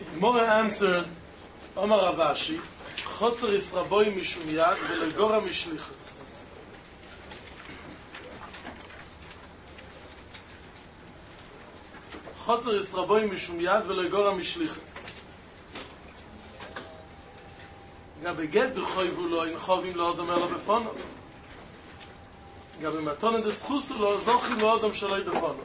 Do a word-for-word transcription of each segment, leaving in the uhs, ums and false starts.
Gemara answered, Omar Ravashi, Chotzer is Raboi mishum yad velegora mishlichus. Chotzer is Raboi mishum yad velegora mishlichus. Gabe get b'choivu lo in chovim lo odom elo befono. Gabe matonen des chusu lo zochim lo odom shaloi befono.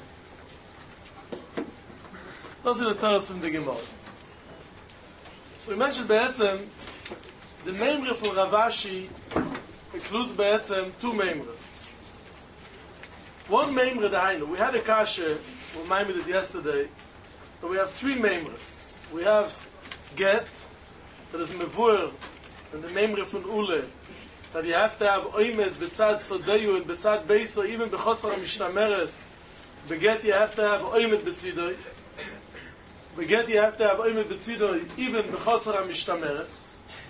Das ist der Teretz von der Gemara. So we mentioned Be'etzem, the memre from Ravashi includes Be'etzem two memres. One memre dahainu. We had a kasha, we reminded it yesterday, but we have three memres. We have get, that is mevur, and the memre from Ule, that you have to have oimed, betzad sodeyu, and betzad beiso, even bechotzar mishnameres. Beget you have to have oimed betzidoi. Beget you have to have oimed betzidoi, even bechotzar mishnameres.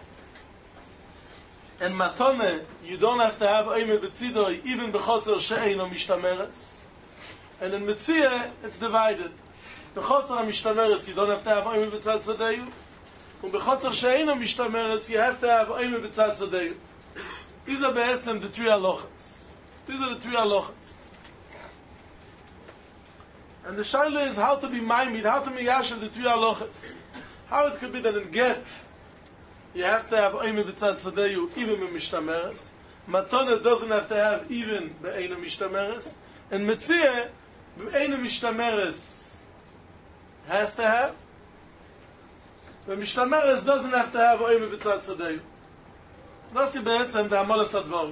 And matone, you don't have to have oimed betzidoi, even bechotzar she'eino mishnameres. And in Metzia, it's divided. Bechotzar mishnameres, you don't have to have oimed betzad sodeyu. Und bechotzar she'eino mishnameres, you have to have oimed betzad sodeyu. These are be'etzem the three halachas. These are the three halachas. And the shaila is how to be maimid, how to be yashav the three halachas. How it could be that in get, you have to have oime b'tzad sadeyu, even in mishtameres. Matone doesn't have to have even be'einu mishtameres. And metzia, be'einu mishtameres has to have. But mishtameres doesn't have to have oime b'tzad sadeyu. That's the be'etzem, the amalas advar.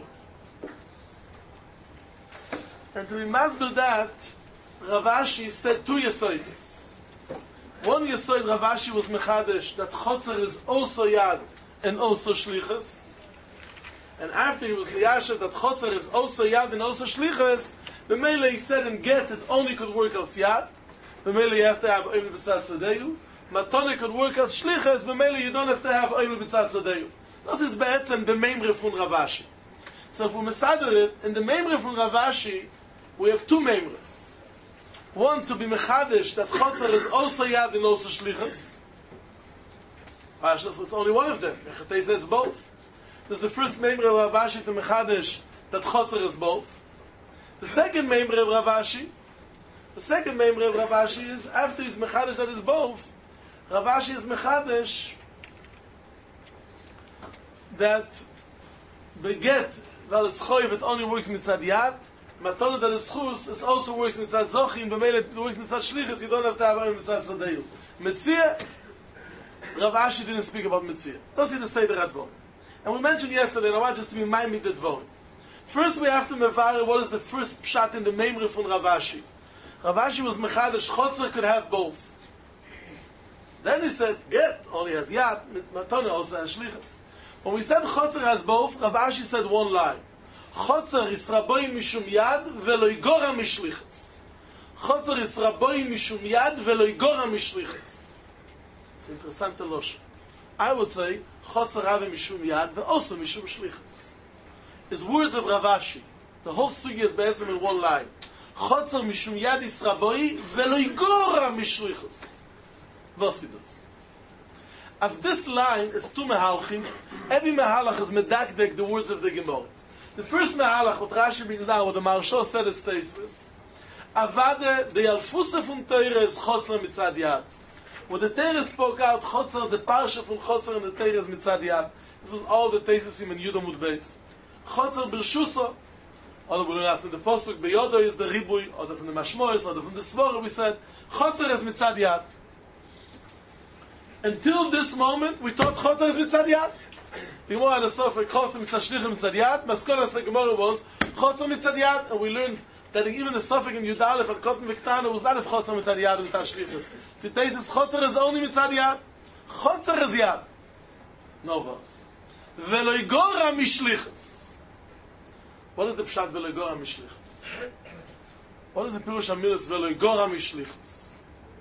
And to be masbir that, Ravashi said two yesoides. One yesoid Ravashi was mechadesh that chotzer is also yad and also shlichus. And after he was miyashav that chotzer is also yad and also shlichus, the mele he said in get it only could work as yad. The mele you have to have oim b'tzad sodeyu. Matone could work as shlichus. The mele you don't have to have oim b'tzad sodeyu. This is be'etzem the memre from Ravashi. So if we mesader it, in the memre from Ravashi, we have two memres. One to be mechadish that chotzer is also yad and also shlichus. Pashas, it's only one of them. Mechatei says it's both. This is the first memre of Ravashi to mechadish that chotzer is both. The second memre of Ravashi, the second memre of Ravashi is after he's mechadish that is both. Ravashi is mechadish that beget that it's choiv it only works mitzad yad. Matone that is chus, it also works mitzad zochim, but when it works mitzad shlichus, you don't have to have a mitzad sodeyu. Metzia, Rav Ashi didn't speak about Metzia. Don't see the Seder Advor. And we mentioned yesterday, and I want just to remind me the Dvor. First we have to mevare what is the first pshat in the memre from Rav Ashi. Rav Ashi was mechadish, chotzer could have both. Then he said, get, only has yad, Matone also has shlichus. When we said chotzer has both, Rav Ashi said one line. Chotzer is raboi mishum yad velo igora mishlichas. Chotzer is raboi mishum yad velo igora mishlichas. It's interessant to losh. I would say chotzer have mishum yad ve also mishum shlichas. It's words of Ravashi. The whole sugi is be'etzem in one line. Chotzer mishum yad is raboi velo igora mishlichas. Vosidos. Of this line is two mehalchim. Every mehalach is medakdek the words of the Gemara. The first mehalach, what Rashi brings down, what the Maharsha said it stays with, Avade, the Alfusa from Teire is Chotzer mitzad yad. When the Teire spoke out, Chotzer, the Parsha from Chotzer and the Teire is mitzad yad. This was all the Teisesim in Yudamud Beis. Chotzer b'rshusa, or we learned after the Posuk, Beyodo is the Ribui, or from the Mashmois, or from the Svora, we said, Chotzer is mitzad yad. Until this moment, we thought Chotzer is mitzad yad. The Gemara had a suffer, Chotzer mitzad shlichim mitzad yad. Maskola said Gemara was Chotzer mitzad yad, and we learned that even the suffix in Yudalef and Kotten Viktana was not if Chotzer mitzad yad and mitzad shlichus. The Teisus Chotzer is only mitzad yad. Chotzer is yad. No verse. Velo igora mishlichus. What is the pshat velo igora mishlichus? What is the pirush hamilas velo igora mishlichus?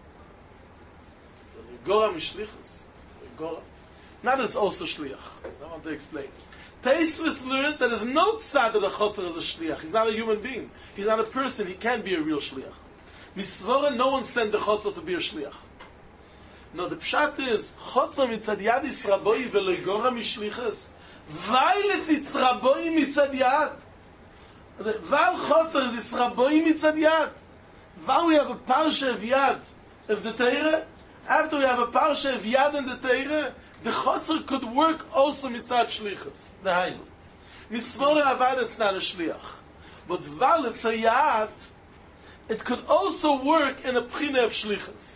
Velo igora mishlichus. Igora. Now that it's also shliach. I want to explain. Teisvis learned that there's no tzad that a chotzer is a shliach. He's not a human being. He's not a person. He can't be a real shliach. Misvora, no one sent the chotzer to be a shliach. No, the pshat is, Chotzer mitzad yad is raboi velo igora mishliches. Weil it's it's raboi mitzad yad. Weil Chotzer is raboi mitzad yad. While we have a parsha of yad of the Torah, after we have a parsha of yad in the Torah, the Chotzer could work also mitzad shlichus. The Hainu. Misvore avad it's not a shliach. But while it's a yad, it could also work in a pchina of shlichus.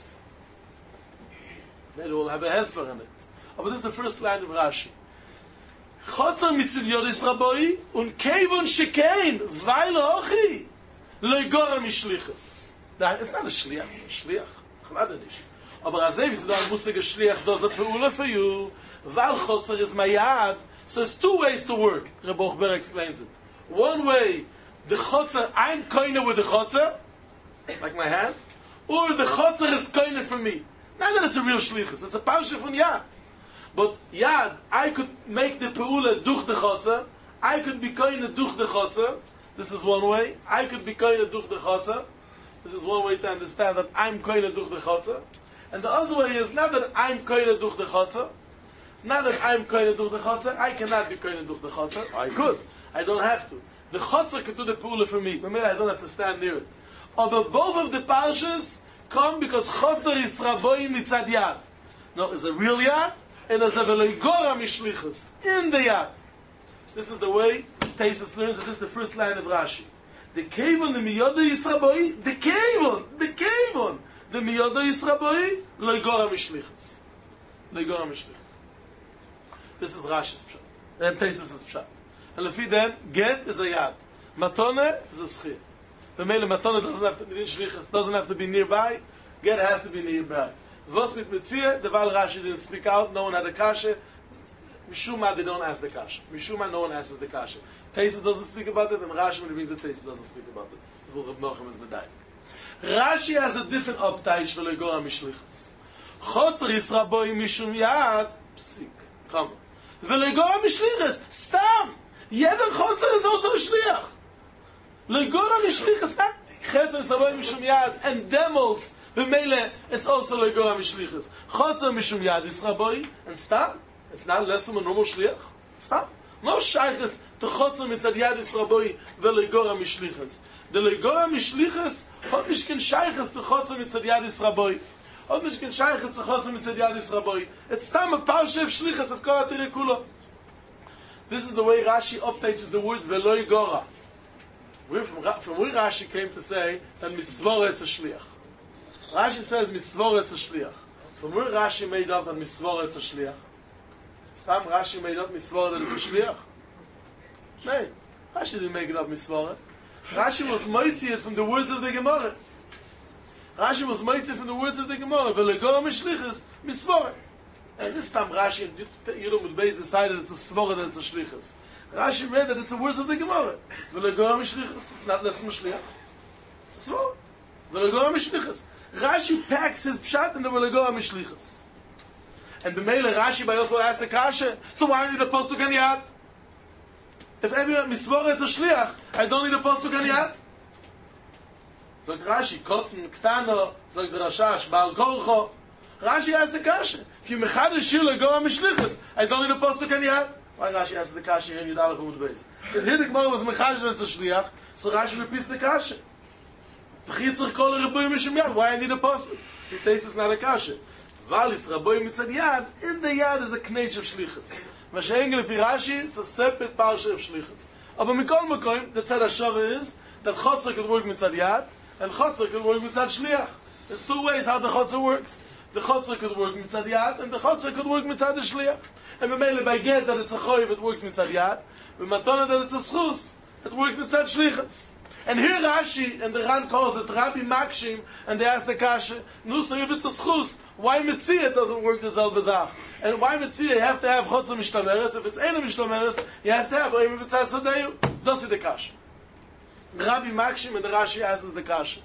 Then we'll have a hesper in it. But this is the first line of Rashi. Chotzer mitzad yodis raboi, un kevon shekein, weil ochi, lo igora mishlichus. It's not a shliach, it's a shliach. Chmada nish. Aber azay, if you don't musig a shliach does a peula for you, weil Chotzer is my yad, so it's two ways to work. Reb Ochber explains it. One way, the Chotzer, I'm koine with the Chotzer, like my hand, or the Chotzer is koine for me. Not that it's a real shlichus, it's a parsha from yad. But yad, I could make the peula duch the Chotzer, I could be koine duch the Chotzer, this is one way, I could be koine duch the Chotzer, this is one way to understand that I'm koine duch the Chotzer, and the other way is not that I'm koine duch the Chotzer, not that I'm koine duch the Chotzer, I cannot be koine duch the Chotzer, I could, I don't have to. The Chotzer could do the peula for me, but maybe I don't have to stand near it. Although both of the parshas come because Chotzer is raboi mitzad yad. No, it's a real yad, and there's a veloigora mishlichus in the yad. This is the way Taisus learns that this is the first line of Rashi. The kevon, the miyoda yisraboi, the kevon, the kevon, the miyoda yisraboi, loigora mishlichus. Loigora mishlichus. This is Rashi's pshat. And Taisus' pshat. And lefi then, get is a yad. Matone is a schir. The mele matone doesn't have to be in shlichus, doesn't have to be nearby. Get has to be nearby. Vos mit mitzia, the Val Rashi didn't speak out, no one had a kasha. Mishuma, they don't ask the kasha. Mishuma, no one asks the kasha. Taisus doesn't speak about it, and Rashi, when he brings the Taisus, doesn't speak about it. This was Reb Nochem is medayik. Rashi has a different optaish v'lo igora mishlichus. Chotzer yisraboi mishum yad, psik, come. V'lo igora mishlichus, stam. Jeder Chotzer is also a shliach. Loigora mishlichus, not Chotzer yisraboi mishum yad, and demos, v'meile, it's also loigora mishlichus. Chotzer mishum yad yisraboi, and stam. It's not less than a normal shliach. Stam. No shaykhs to Chotzer mitzad yad yisraboi, v'loigora mishlichus. The loigora mishlichus, hot nicht ken shaykhs to Chotzer mitzad yad yisraboi. Hot nicht ken shaykhs to Chotzer mitzad yad yisraboi. It's stam a parsha of shlichus of kol atire kulo. This is the way Rashi updates the word veloigora. From, from where Rashi came to say that misvora it's a shliach. Rashi says misvora it's a shliach. From where Rashi made up that misvora it's a shliach? Stam Rashi made up misvora that it's a shliach? No, Rashi didn't make it up misvora. Rashi was moitzi it from the words of the Gemara. Rashi was moitzi from the words of the Gemara. Veloigora mishlichus misvora. And this time Rashi and Yudom with base decided it's a svora that it's a shlichus. Rashi read that it's the words of the Gemara. Veloigora mishlichus. It's not less than shliach. It's a svora. Veloigora mishlichus. Rashi packs his pshat in the veloigora mishlichus. And the Mele Rashi by also asks a kasha. So why do you need a postuk and yad? If every misvora it's a shliach, I don't need a postuk and yad. Sagt Rashi, Kotten, Ktano, sagt Rashash, Baal Korcho. Rashi asks the kasha. If you mechad a shir loigora mishlichus, I don't need a postuk and yad. Why Rashi asks the kasha here in Yud Aleph Amud Beis? Because here the Gemara was mechad that it's a shliach, so Rashi repeats the kasha. V'chitzach kol raboi mishum yad. Why I need a postuk? He takes it's not a kasha. Valis raboi mitzad yad. In the yad is a knech of shlichus. Mashengle fi Rashi, it's a separate parsha of shlichus. Aber mikol makom, the tzad hashava is that Chotzer could work mitzad yad and Chotzer could work mitzad shliach. There's two ways how the Chotzer works. The Chotzer could work mitzad yad, and the Chotzer could work mitzad the shliach. And b'meile by get that it's a choiv, it works mitzad yad. B'matona that it's a schus, it works mitzad shlichus. And here Rashi and the Ran calls it Rabbi Makshim, and they ask the kasha, nu so if it's a schus, why mitzia doesn't work the selbe zach? And why mitzia you have to have Chotzer mishtameres? If it's ena mishtameres, you have to have oim mitzad sodeyu. That's the kasha. Rabbi Makshim and the Rashi answers the kasha.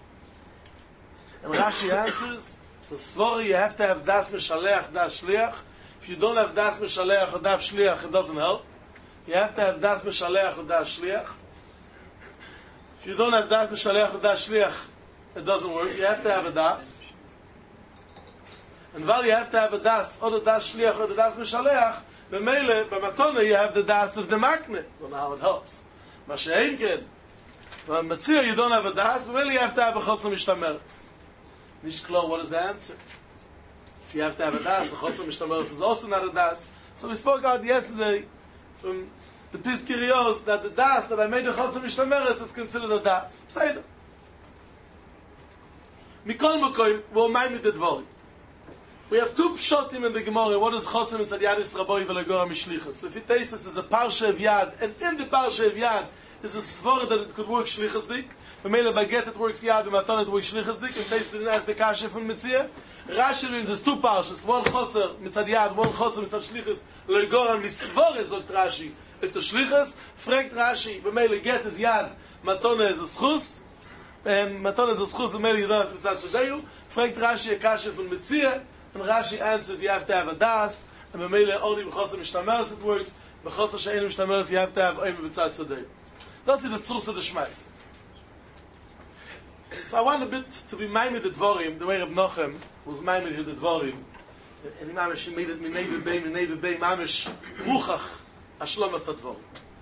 And Rashi answers, so svori, you have to have das mishalech, das shliach. If you don't have das mishalech or das shliach, it doesn't help. You have to have das mishalech or das shliach. If you don't have das mishalech or das shliach, it doesn't work. You have to have a das. And while you have to have a das, or the das shliach, or the das mishaleach, b'meile, b'matona, you have the das of the makne. Don't know how it helps. Masha'enken, but Metzia, you don't have a das, b'meile, you have to have a chotza mishtameres. Nish klar, what is the answer? If you have to have a das, a chotza mishtameres is also not a das. So we spoke out yesterday from the Piskirios that the das that I made a chotza mishtameres is considered a das. Pseida. Mikol Mokoim, we'll mind the dvorim. We have two pshotim in the Gemara. What is Chotzim Mitzad Yad Yisraboi V'Legora Mishlichus? Lefi Teisus is a parsha of Yad, and in the parsha of Yad is a svara that it could work Shlichus Dik. V'Meila Baget it works Yad, V'Maton it works Shlichus Dik, and Teisus didn't ask the Kasha from Mitzia. Rashi learns there's two parshas, one Chotzer Mitzad Yad, one Chotzer Mitzad Shlichus. Legora Misvara zog Rashi. It's the Shlichus. Fragt Rashi, V'Meila Get is Yad, Matona is a Schus, and Matona is a Schus, V'Meila Yidon at Mitzad Tzadeu. Fragt Rashi a Kasha from Mitzia. And Rashi answers, you have to have a das, and B'meile only b'chotzer mishtameres it works, b'chotzer she'enu mishtameres you have to have oime b'tzad tzadei. That's the tzursa of the Shmais. So I want a bit to be maimed the dvorim, the way Reb Nochem was maimed here the dvorim, and he mamish, he made it, minei v'bei, minei v'bei, mamish, muchach, ashlom as dvorim.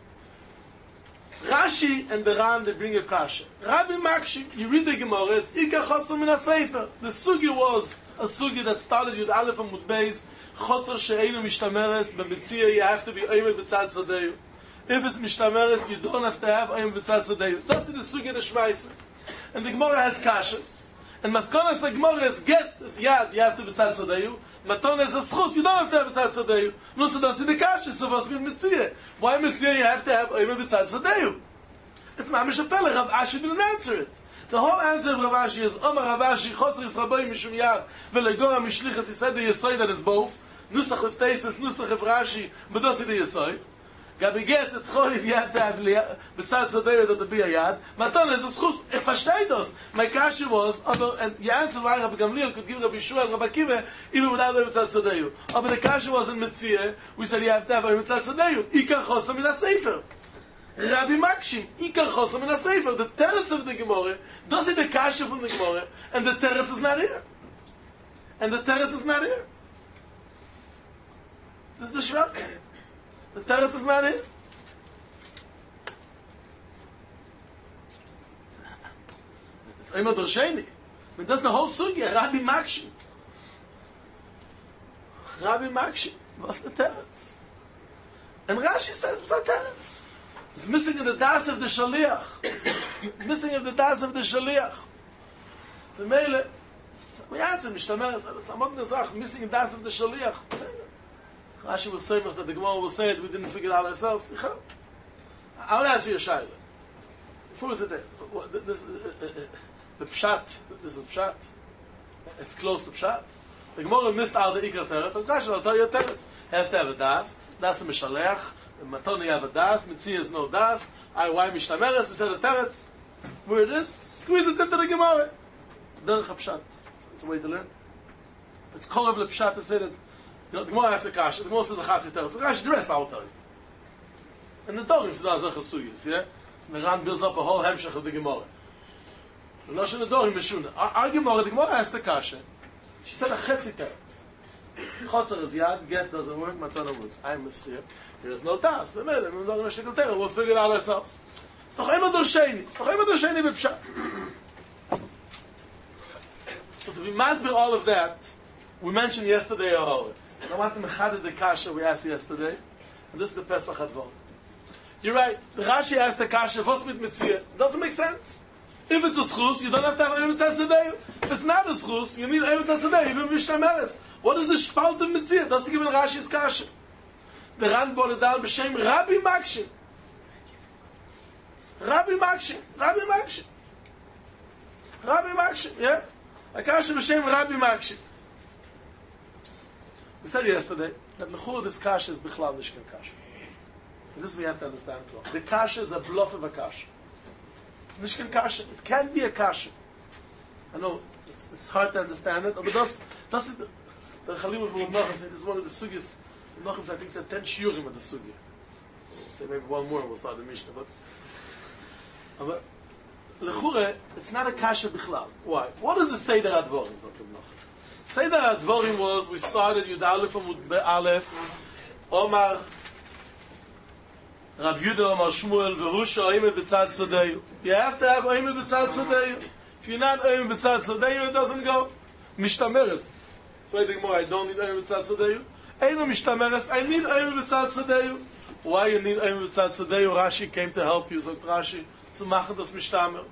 Rashi and the Ran, they bring a kasha. Rabbi Makshi, you read the Gemara, it's Ika Chosam min ha-Sefer. The sugi was a sugi that started with Aleph and Mud Beis, Chotzer she'enu mishtameres, b'mitzia you have to be oimed b'tzad tzadeu. If it's mishtameres, you don't have to have oimed b'tzad tzadeu. That's the sugi of the Shmaisa. And the Gemara has kashas. And Maskonas the Gemara is get, is yad, you have to b'tzad tzadeu. Maton is a schus, you don't have to have b'tzad tzadeu. No, so that's in the kashas, so what's with mitzia? Why mitzia you have to have oimed b'tzad tzadeu? It's mamish a pele, Rav Ashi didn't answer it. The whole answer of Rav Ashi is, Omar Rav Ashi, Chotzer Yisraboy Mishum Yad, Velegora Mishlichas, he said the Yesoy that is both, Nusach of Teisus, Nusach of Rashi, but does it the Yesoy? Gabi get, it's chol if you have to have B'tzad Tzadeu that to be a Yad, Maton is a schus, if Hashtei dos. My kasha was, and your answer why Rabbi Gamliel could give Rabbi Shua and Rabbi Akiva, even without the B'tzad Tzadeu. But the kasha was in Mitzia, we said you have to have a B'tzad Tzadeu, Ikar Chosam in a Sefer. Rabbi Makshim, Ikar Chosam in a Sefer, the teretz of the Gemara, does it the kasha from the Gemara, and the teretz is not here. And the teretz is not here. This is the Shrak. The teretz is not here. It's Omer Dorsheni. I mean, that's the whole sugya, Rabbi Makshim. Rabbi Makshim, what's the teretz? And Rashi says, what's the teretz? It's missing in the das of the shaliach. Missing of the das of the shaliach. The mele, we answer mishtameres. Some the zach missing in das of the shaliach. Rashi was saying that the Gemara will say it. We didn't figure it out ourselves. I want to ask you a shayla. Before is it there? This, uh, uh, the pshat. This is pshat. It's close to pshat. The Gemara missed out the ikar teretz. So Rashi will tell you a teretz. Have to have a das. Das is mishaleach. Matoni have a das, Mitzia is no das. I why mishtameres? We said a teretz. Where it is, squeeze it into the Gemara. Derech HaPshat. It's a way to learn. It's korav lepshat to say that. You know, the Gemara has a kasha. The Gemara says a chatzi teretz. The Rashi, the rest I will tell you. And the Dorim said azach hasuyas. Yeah, and the Ran builds up a whole hemshach of the Gemara. The Lashon the Dorim mishuna. Our, our Gemara, the Gemara has the kasha. She said a chetzi teretz. Chotzer is yad, get doesn't work, matana would. I'm mischir. There is no das. We'll figure it out ourselves. It's noch immer der Sheni. It's noch immer der Sheni b'pshat. So to be masbir all of that, we mentioned yesterday a whole. I want to mechaded the kasha we asked yesterday, and this is the Pesach Advon. You're right. The Rashi asked the kasha, what's mit mitzia? Doesn't make sense. If it's a schus, you don't have to have a mitzvah tzedei. If it's not a schus, you need a mitzvah tzedei, even mishtameres. What is the shpalt of mitzia? That's to give in Rashi's kasha. The Ran brought it down b'shem Rabbi Makshim. Rabbi Makshim. Rabbi Makshim. Rabbi Makshim, yeah? A kasha b'shem Rabbi Makshim. We said yesterday that l'chur this kasha is bichlal nishkan kasha. And this we have to understand clearly. The kasha is a bluff of a kasha. Nishkan kasha. It can be a kasha. I know it's, it's hard to understand it, but that's that's the the Chalim of Nachum said this is one of the sugis. Nachum I think said ten shiurim of the sugya. Say maybe one more and we'll start the Mishnah. But but l'chure it's not a kasha bichlal. Why? What does the Seder Advorim? Say that Dvorim was, we started Yud Aleph and Yud Aleph, Omar, Rab Yudah, Omar Shmuel, Verusha, Oimed B'tzad Sodeyu. You have to have Oimed B'tzad Sodeyu. If you're not Oimed B'tzad Sodeyu, it doesn't go. Mishtameres. Fighting more, I don't need Oimed B'tzad Sodeyu. Eino Mishtameres, I need Oimed B'tzad Sodeyu. Why you need Oimed B'tzad Sodeyu? Rashi came to help you, so Rashi, zu machen das Mishtamer.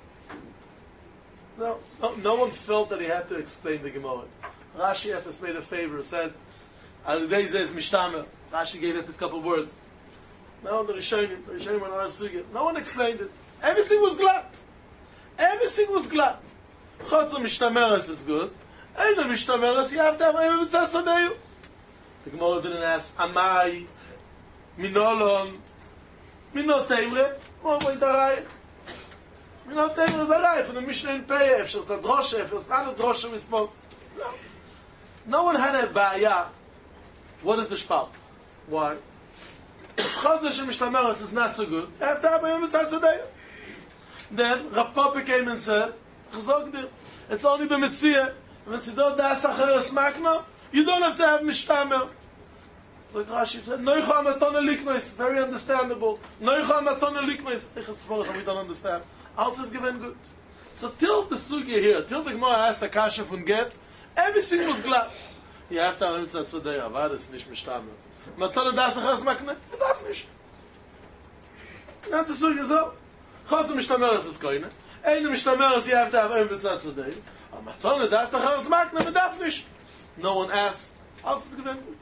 No, no, no one felt that he had to explain the Gemara. Rashi Efes made a favor, said, Al-Dei Zeh is Mishtamer. Rashi gave up his couple words. No, the Rishonim, the Rishonim were not sugya. No one explained it. Everything was glad. Everything was glad. Chotzer Mishtameres is good. Eino Mishtameres, you have to have Oimed B'tzad Sodeyu. The Gemara didn't ask, Amai, Minolon, Minot Teimre, Mo Boidarai. Minot Teimre is a rai, from the Mishnah in Pei, if it's a droshe, if it's not a droshe, we spoke. No. No one had a ba'aya. What is the shpal? Why? Chodesh Mishtameres is not so good. You have to have Oimed B'tzad Sodeyu. Then Rav Papa came and said, Chzogdir, it's only b'Metzia. When you don't das acheres makna, you don't have to have Mishtamer. So Rashi said, Noicha matone liknois, very understandable. Noicha matone liknois. We don't understand. Also is given good. So till the sugya here, till the Gemara asked the kasha from get, everything was glad. You have to have Oimed B'tzad Sodeyu. Avad is nicht Mishtamer. Matone das acheres makna, you don't nicht. Not the sugya so. Chotzer Mishtameres is koine. Eino Mishtameres, you have to have Oimed B'tzad Sodeyu. Matone das acheres makna, you don't nicht. No one asked. Also is given good.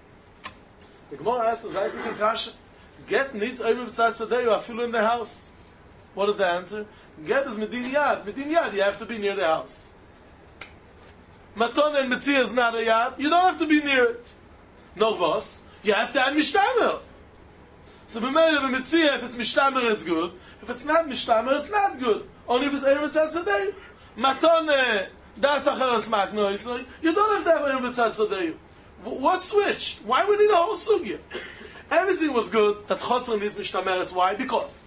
The Gemara asked the Zaytik and Kasha, get needs Oimed B'tzad Sodeyu, afilu in the house. What is the answer? Get is Medin Yad. Medin Yad, you have to be near the house. Matone and Metzia is not a Yad, you don't have to be near it. No vos, you have to have Mishtamer. So b'meile b'Metzia, if it's Mishtamer, it's good. If it's not Mishtamer, it's not good. Only if it's Oimed B'tzad Sodeyu. Matone das acheres makna, you don't have to have Oimed B'tzad Sodeyu. What switched? Why we need a whole sugya? Everything was good. That Chotzer needs Mishtameres. Why? Because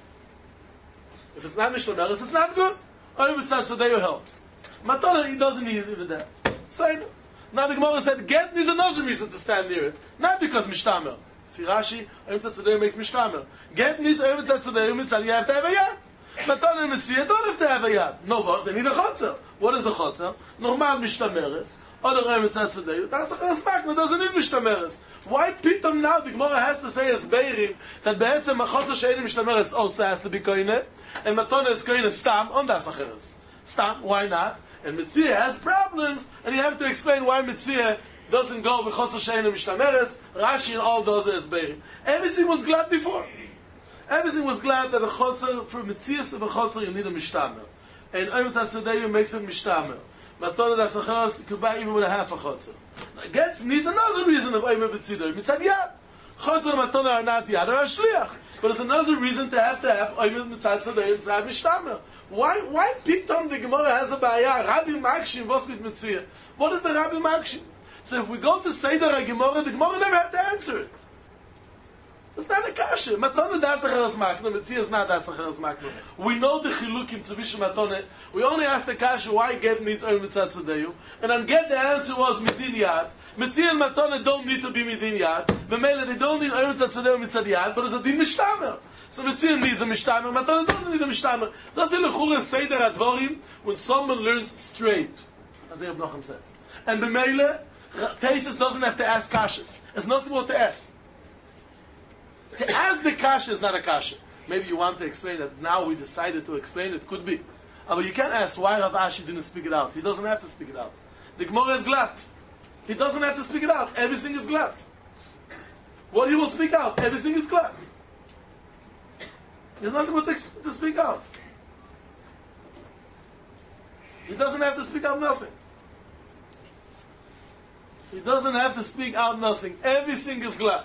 if it's not Mishtameres, it's not good. Oimed B'tzad Sodeyu helps. Matana, he doesn't need it even that. Say now the Gemara said, get needs another reason to stand near it. Not because Mishtamer. Firashi, Oimed B'tzad Sodeyu makes Mishtamer. Get needs Oimed B'tzad Sodeyu, Mitzal, you have to have a yad. Matana and Metzia don't have to have a yad. No, but they need a Chotzer. What is a Chotzer? Normal Mishtameres. Other Oimed B'tzad Sodeyu. That's a Chotzer doesn't need Mishtameres. Why Pitom now the Gemara has to say as Beirim that Be'etzem a Chotzer she'enim Mishtameres also has to be koine, and Matana is koine stam on das acheres. Stam, why not? And Metzia has problems, and you have to explain why Metzia doesn't go with Chotzer she'enim Mishtameres. Rashi and all those as Beirim. Everything was glad before. Everything was glad that a Chotzer, for Metzias of a Chotzer, you need a Mishtamer. And Oimed B'tzad Sodeyu makes it Mishtamer. Matana das acheres, you could buy even with a half a Chotzer. Gets needs another reason of Oimed B'tzad Sodeyu. Mitzad Yad. Chotzer and Matana are not Yad, are a Shliach. But it's another reason to have to have Oimed B'tzad Sodeyu and Tzad Mishtamer. Why, why Pitom the Gemara has a Ba'aya? Rabbi Makshim, was mit Metzia? What is the Rabbi Makshim? So if we go to Seder HaGemara, the Gemara never had to answer it. It's not a kasha. Matone das acheres makna. Metzia is not das acheres makna. We know the chilukim tzvisha matone. We only asked the kasha why get needs Oimed B'tzad Sodeyu, and then get the answer was midin yad. Metzia and matone don't need to be midin yad. B'meile they don't need Oimed B'tzad Sodeyu mitzad yad, but it's a din mishtamer. So Metzia needs a mishtamer. Matone doesn't need a mishtamer. That's the lechura seder advorim when someone learns straight, as Reb Nachum said. And b'meile Teisus doesn't have to ask kashas. It's nothing more to ask. To ask the kasha is not a kasha. Maybe you want to explain that now we decided to explain it, could be. But you can't ask why Rav Ashi didn't speak it out. He doesn't have to speak it out. The Gemara is glad. He doesn't have to speak it out. Everything is glad. What he will speak out, everything is glad. There's nothing more to, to speak out. He doesn't have to speak out nothing. He doesn't have to speak out nothing. Everything is glad.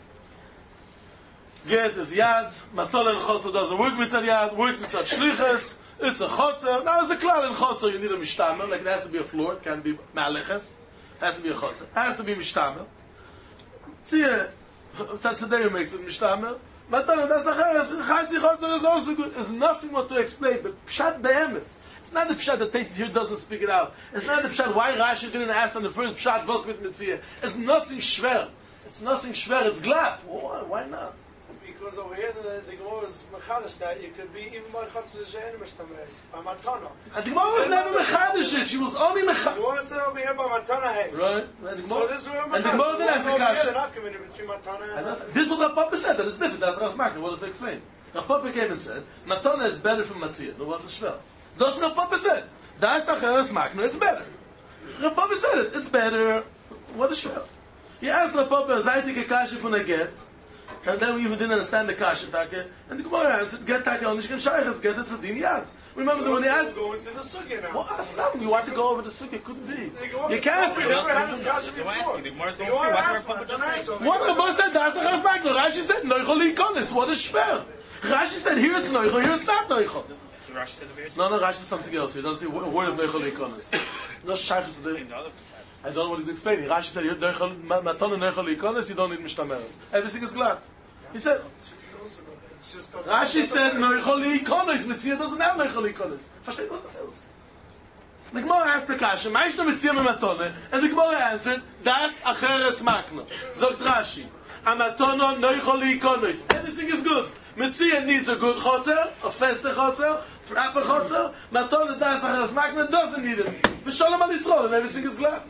Get is yad, matol and chotzer doesn't work mitzad yad, works mitzad shliches, it's a chotzer. Now as a klal in chotzer you need a mishtamer, like it has to be a floor, it can't be ma'aleches, it has to be a chotzer, it has to be mishtamer. See, mitzad Sodeyu makes it mishtamer, matol and das acheres, chatzi chotzer is also good, there's nothing more to explain, but pshat be'emes. It's not the pshat that Taisus here doesn't speak it out. It's not the pshat why Rashi didn't ask on the first pshat was mit Metzia. It's nothing schwer. It's nothing schwer. It's glad. Why, why not? Because over here the, the Gemara is mechadish that you could be even by chatzah she'en mishtameres by matana. And the Gemara was never mechadish. She was only The mechadish. Gemara said over here by matana hey. Right. So this is where and the Gemara didn't ask the kasha. They're not coming in between matana and. And this is what Rav Papa said. That it's different. That's Rav Makna. What does they explain? Rav Papa came and said, Matana is better from Matzia. No, what's the shvel? That's what Rav Papa said. That's Rav Makna. It's better. Rav Papa said it. It's better. What is shvel? He asked Rav Papa, Zaytik a kasha from a get. And then we even didn't understand the kasha take. And the Gemara answered, get take on Nishkan Shaychas, get it Tzadin Yad. Remember So when he asked, go into the sugya now. well, stop, you want to go over the sukkah, couldn't be. Go- You can't We say never that. had this kasha So before. I ask you, the Gemara The don't Gemara say, why asked did Rav Papa just matana, say? so What the Gemara said, that's a Rav Makna. Rashi said, Noichol Ikonis. What is shver? Rashi said, here it's Noichol, here it's not Noichol. So Rashi said over here. No, no, Rashi says something else. He doesn't say a word of Noichol Ikonis. No Shaychas to the... In the other side. I don't know what he's explaining. Rashi said, Matana Noichol Ikonis, you don't need Mishtameres. Everything is glad. He said, It's just a- Rashi said, Noichol Ikonis. Metzia doesn't have Noichol Ikonis. Versteht was das ist? The Gemara asked the Kasha, Ma'is no Metzia me Matone? And the Gemara answered, Das Acheres Makna. Zogt Rashi, Amatono Noichol Ikonis. Everything is good. Metzia needs a good chotzer, a fester chotzer, proper chotzer. Matone Das Acheres Makna doesn't need it. V'sholem al Yisrael, and everything is glad.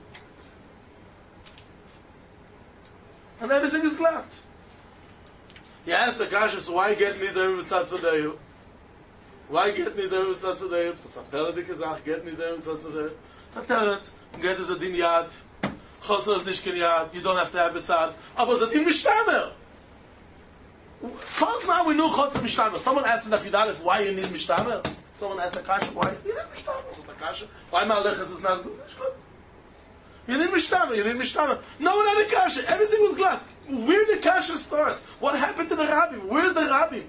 And everything is glad. He asked the Kasha, so why get Nizar Mitzat Zodeyu? Why get Nizar Mitzat Zodeyu? So some Peradik Gezach, get Nizar Mitzat Zodeyu. Tateret, get is a din yad. Chotzer is nishkin yad. You don't have to have Mitzad. Aber it's a din Mishtamer. Cause now we know Chotzer Mishtamer. Someone asked in the Fidalef, why you need Mishtamer? Someone asked the Kasha, why you need Mishtamer? So the Kasha, why Ma'alechas is not good? It's good. You need Mishtamer, you need Mishtamer. No one had a Kasha. Everything was glad. Where the Kasha starts? What happened to the Rabbim? Where's the Rabbim?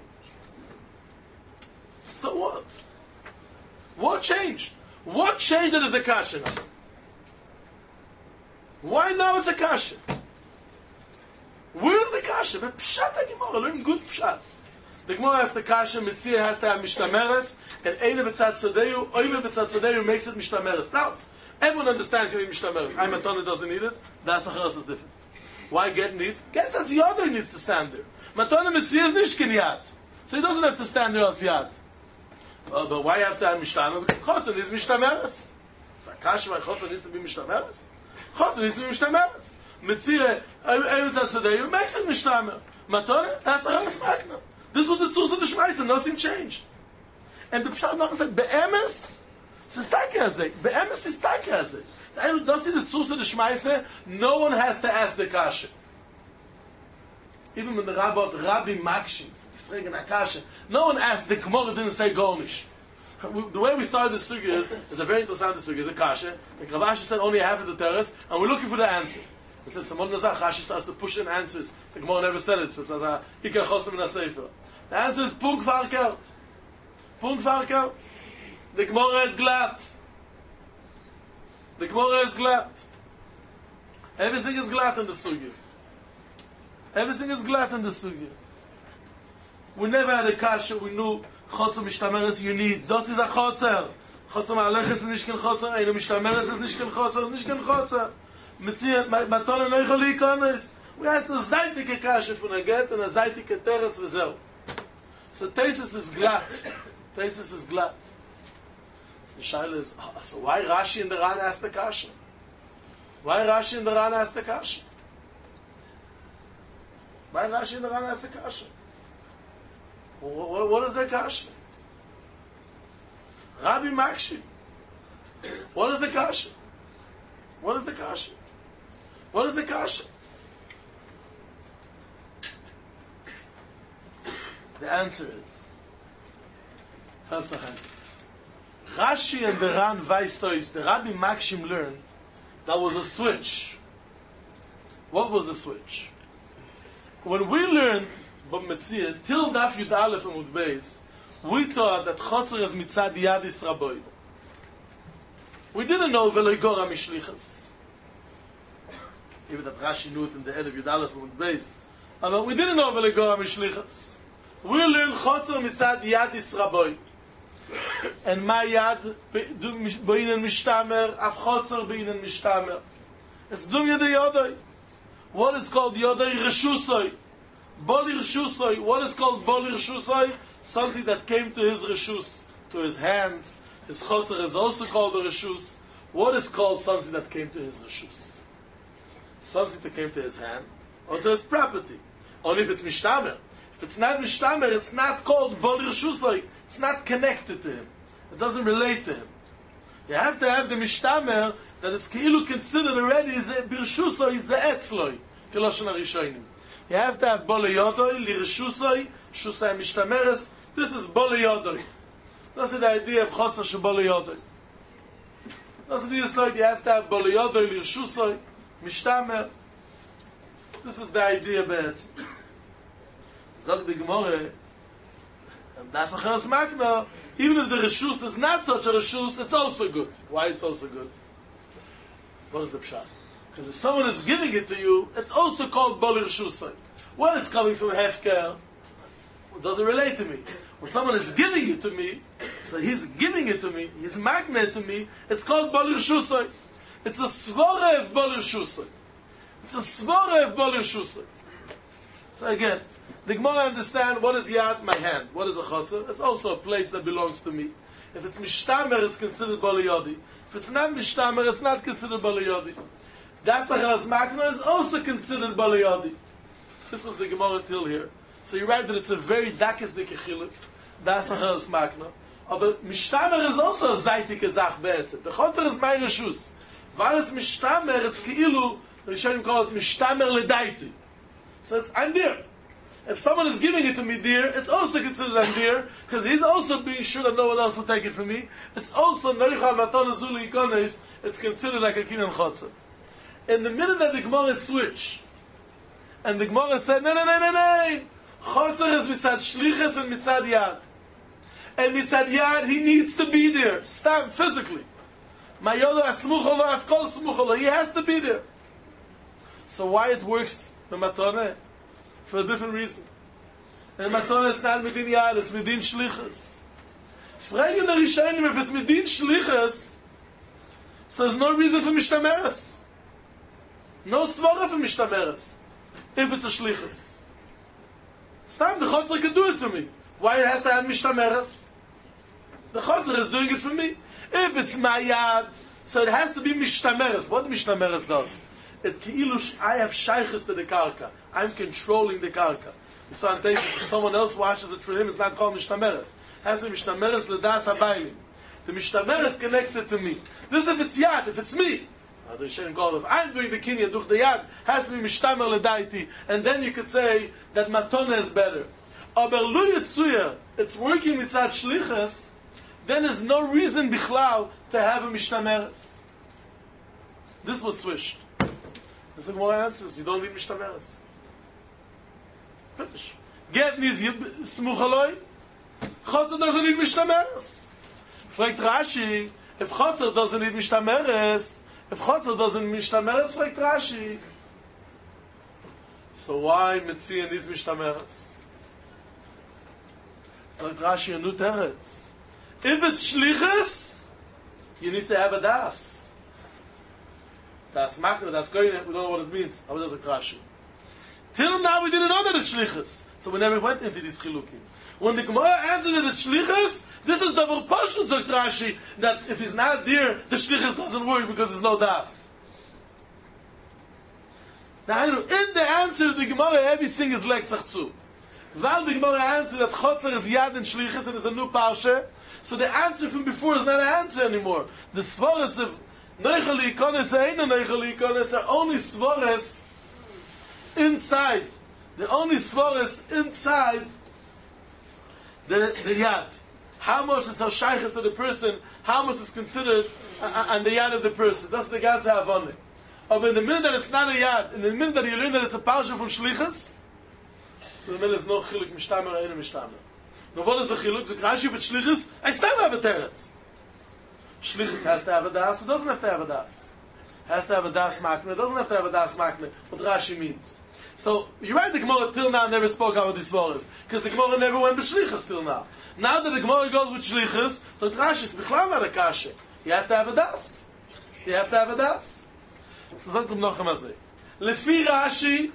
So what? What changed? What changed that is a Kasha now? Why now it's a Kasha? Where's the Kasha? But Pshat HaGemara, learn good Pshat. The Gemara has the Kasha, Mitzia has to have Mishtameres, and Eine B'tzad Tzodeu, Oime B'tzad Tzodeu makes it Mishtameres. Now, everyone understands you need Mishtameres. Ayim Matana doesn't need it. Das Acheres is different. Why Get needs? Get says Yodai needs to stand there. Matana Mitzia is Nishkin Yad. So he doesn't have to stand there on Yad. Uh, but why have to have Mishtamer? Because Chotzer needs Mishtameres. So Kasha, why Chotzer needs to be Mishtameres? Chotzer needs to be Mishtameres. Mitzia, Ayim Tzadeu makes it Mishtamer. Matana, that's Acheres Makna. This was the Tzuz of the Shmaisa, nothing changed. And the Pshat Nachman said, Be'emes, it's Taka Hazeh. Be'emes is Taka Hazeh. The does see the Tzuz of the Shmaisa, no one has to ask the Kasha. Even when the Rabbi, Rabbi Makshim, Fregen HaKasha, no one asked, the Gemara didn't say Gornish. The way we started the Sugya is, is a very interesting Sugya, is a Kasha. The Ravashi said only half of the teretz, and we're looking for the answer. Instead of someone Nazar, Rashi starts to push in answers. The Gemara never said it. So it's a Ika Chosim in a Sefer. The answer is Punk Farkert. Punk Farkert. The Gemara is glad. The Gemara is glad. Everything is glad in the Sugya. Everything is glad in the Sugya. We never had a Kasha, we knew Chotzer Mishtameres you need. Das is a Chotzer. Chotzer Ma'alechas is Nishkin Chotzer, Eine Mishtameres is Nishkin Chotzer, Nishkin Chotzer. Mitzia, Matana Noichol Ikonis. We asked a Zaytike Kasha from a get and a Zaytike Teretz v'zeu. So Taisus is glad. Taisus is glad. So the Shaila is, oh, so why Rashi in the Ran asked the Kasha? Why Rashi in the Ran asked the Kasha? Why Rashi in the Ran asked the Kasha? What, what, what is the Kasha? Rabbi Makshim. What is the Kasha? What is the Kasha? What is the Kasha? The answer is, that's a hundred. Rashi and the Ran Vaistois, the Rabbi Makshim learned that was a switch. What was the switch? When we learned Bab Metzia, till Daf Yud Aleph and Mud Beis, we thought that Chotzer is Mitzad Yadis Rabbi. We didn't know Velo Igora Mishlichas. Even that Rashi knew it in the end of Yud Aleph and Mud Beis. But we didn't know Velo Igora Mishlichas. We learned Chotzer Mitzad Yadis Rabbi. and my yad beinen mishtamer, af chotzer beinen mishtamer. It's dum yadei yodai. What is called yodai reshusai? Boli reshusai. What is called boli reshusai? Something that came to his reshus, to his hands. His chotzer is also called a reshus. What is called something that came to his reshus? Something that came to his hand, or to his property. Only if it's mishtamer. If it's not mishtamer, it's not called boli reshusai. It's not connected to him. It doesn't relate to him. You have to have the mishtamer that it's keilu considered already is a birshusoi, is a etzloi. Keloshen harishonim. You have to have boli yodoi, lirshusoi, shusai mishtameres. This is boli yodoi. That's the idea of chotzer she boli yodoi. That's the idea you have to have boli yodoi, lirshusoi, mishtamer. This is the idea be'etz. Zog the Gemara, and that's a cheres makna. Even if the reshus is not such a reshus, it's also good. Why it's also good? What is the pshat? Because if someone is giving it to you, it's also called boli reshusai. When it's coming from hefker, it doesn't relate to me. When someone is giving it to me, so he's giving it to me, he's magnet to me, it's called boli reshusai. It's a svara of boli reshusai. It's a svara of boli reshusai. So again, the Gemara understand what is yad, my hand. What is a chotzer? It's also a place that belongs to me. If it's mishtamer, it's considered boli yodi. If it's not mishtamer, it's not considered boli yodi. Das acheres makna is also considered boli yodi. This was the Gemara until here. So you write that it's a very dakis dikechiluk. Das acheres makna. But mishtamer is also a zaytike zach be'etzet. The chotzer is my reshus. While it's mishtamer, it's keilu, the Rishonim call it mishtamer ledaiti. So it's I'm there. If someone is giving it to me dear, it's also considered I'm dear, because he's also being sure that no one else will take it from me. It's also noicha matana zuli ikones, it's considered like a kinyan chotzer. In the minute that the Gemara switch, and the Gemara said, no, no, no, no, no, chotzer is mitzad shlichus and mitzad yad. And mitzad yad, he needs to be there, stand physically. Mayodo asmucholo, afkol smucholo, he has to be there. So why it works the matana? For a different reason. And matana is not midin yad, it's midin shlichus. Fragen the Rishonim if it's midin shlichus, so there's no reason for mishtameres. No svara for mishtameres. If it's a shlichus. Stam, the chotzer can do it to me. Why it has to have mishtameres? The chotzer is doing it for me. If it's my yad, so it has to be mishtameres. What mishtameres does? It keilush, I have shaykhis to the karka. I'm controlling the karka. So I'm taking, if someone else washes it for him, it's not called mishtameres. It has to be mishtameres ledas habaylim. The mishtameres connects it to me. This if it's yad, if it's me. The Rishonim call it, if I'm doing the kinyan duch the yad, has to be mishtamer ledaiti. And then you could say that matona is better. Aber lu yitzuya, it's working mitzad shlichus, then there's no reason bichlal to have a mishtameres. This was switched. This is more answers. You don't need mishtameres. Finish. Get needs smuchaloi. Chotzer doesn't need mishtameres. Fragt Rashi, if Chotzer doesn't need mishtameres, if Chotzer doesn't need mishtameres, fragt Rashi. So why Metzia needs mishtameres? Fragt Rashi a new teretz. If it's shlichus, you need to have a das. Das makna, das koine, we don't know what it means. How does it Rashi? Till now we didn't know that it's shlichus, so we never went into these chilukim. When the Gemara answered that it's shlichus, this is double portion, said Rashi, that if he's not there, the shlichus doesn't work because there's no das. Now, in the answer, the Gemara everything is like tzachzu. While the Gemara answered that chotzer is yad and shlichus and is a new parsha, so the answer from before is not an answer anymore. The svaras of Neichel ikones ain't a neichel ikones are only svaras inside. The only svaras inside the, the yad. How much is how shaykhs to the person, how much is considered uh, on the yad of the person. That's the God's havonah. But in the minute that it's not a yad, in the minute that you learn that it's a parsha from shlichus, so the minute there's no chiluk mishtamer or ain't mishtamer. Now what is the chiluk? So Rashi if it's shlichus, I still have a teretz. Shlichus has to have a das, it doesn't have to have a das. Has to have a das makna, it doesn't have to have a das makna. What Rashi means. So, you're right, the Gemara till now never spoke about these svaras, because the Gemara never went b'shlichus till now. Now that the Gemara goes with shlichus, so Rashi is b'chlam not a kasha. You have to have a das. You have to have a das. So, sagt noch einmal so. Lefi Rashi,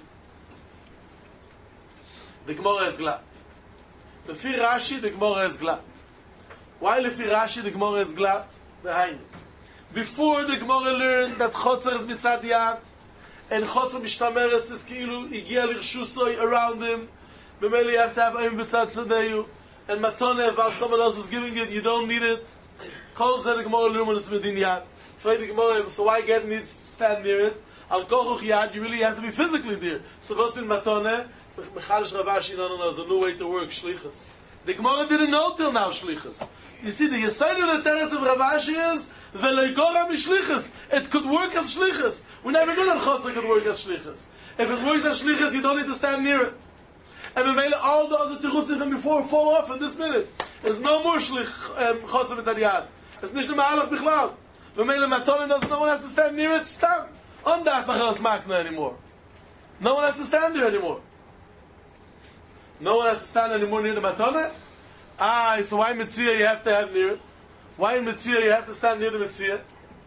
the Gemara is glad. Lefi Rashi, the Gemara is glad. Why Lefi Rashi, the Gemara is glad? The Hainu. Before the Gemara learned that Chotzer is mitzad yad, and Chotzer mishtameres is ki'ilu igia l'rshusoi around him, b'meli you have to have Oim b'tzad Sadeyu, and Matone, while someone else is giving it, you don't need it. Kol zeh the Gemara learned when it's medin yad. Frei the Gemara, so why get needs to stand near it? Al kochuch yad, you really have to be physically there. So what's in Matone? Mechalish Ravashi, no, no, no, there's a new way to work, shlichus. The Gemara didn't know till now shlichus. You see, the Yesod of the teretz of Ravashi is Veloigora mishlichus. It could work as shlichus. We never knew that Chotzer could work as shlichus. If it works as shlichus, you don't need to stand near it. And we made all the other terutzim from before fall off in this minute. There's no more shlich um, Chotzer mit Yad. It's nicht nur Ma'alach bichlal. We made a matonin doesn't. No one has to stand near it. Stand. On das achas makna anymore. No one has to stand there anymore. No one has to stand anymore near the matonin. Ah, so why Mitzia you have to have near it? Why in Mitzia you have to stand near the Mitzia?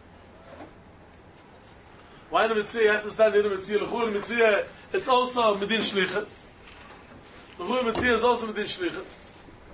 Why in the Mitzia you have to stand near the Mitzia? L'chur in Mitzia, it's also Medin Shlichus. L'chur in Mitzia is also Medin Shlichus.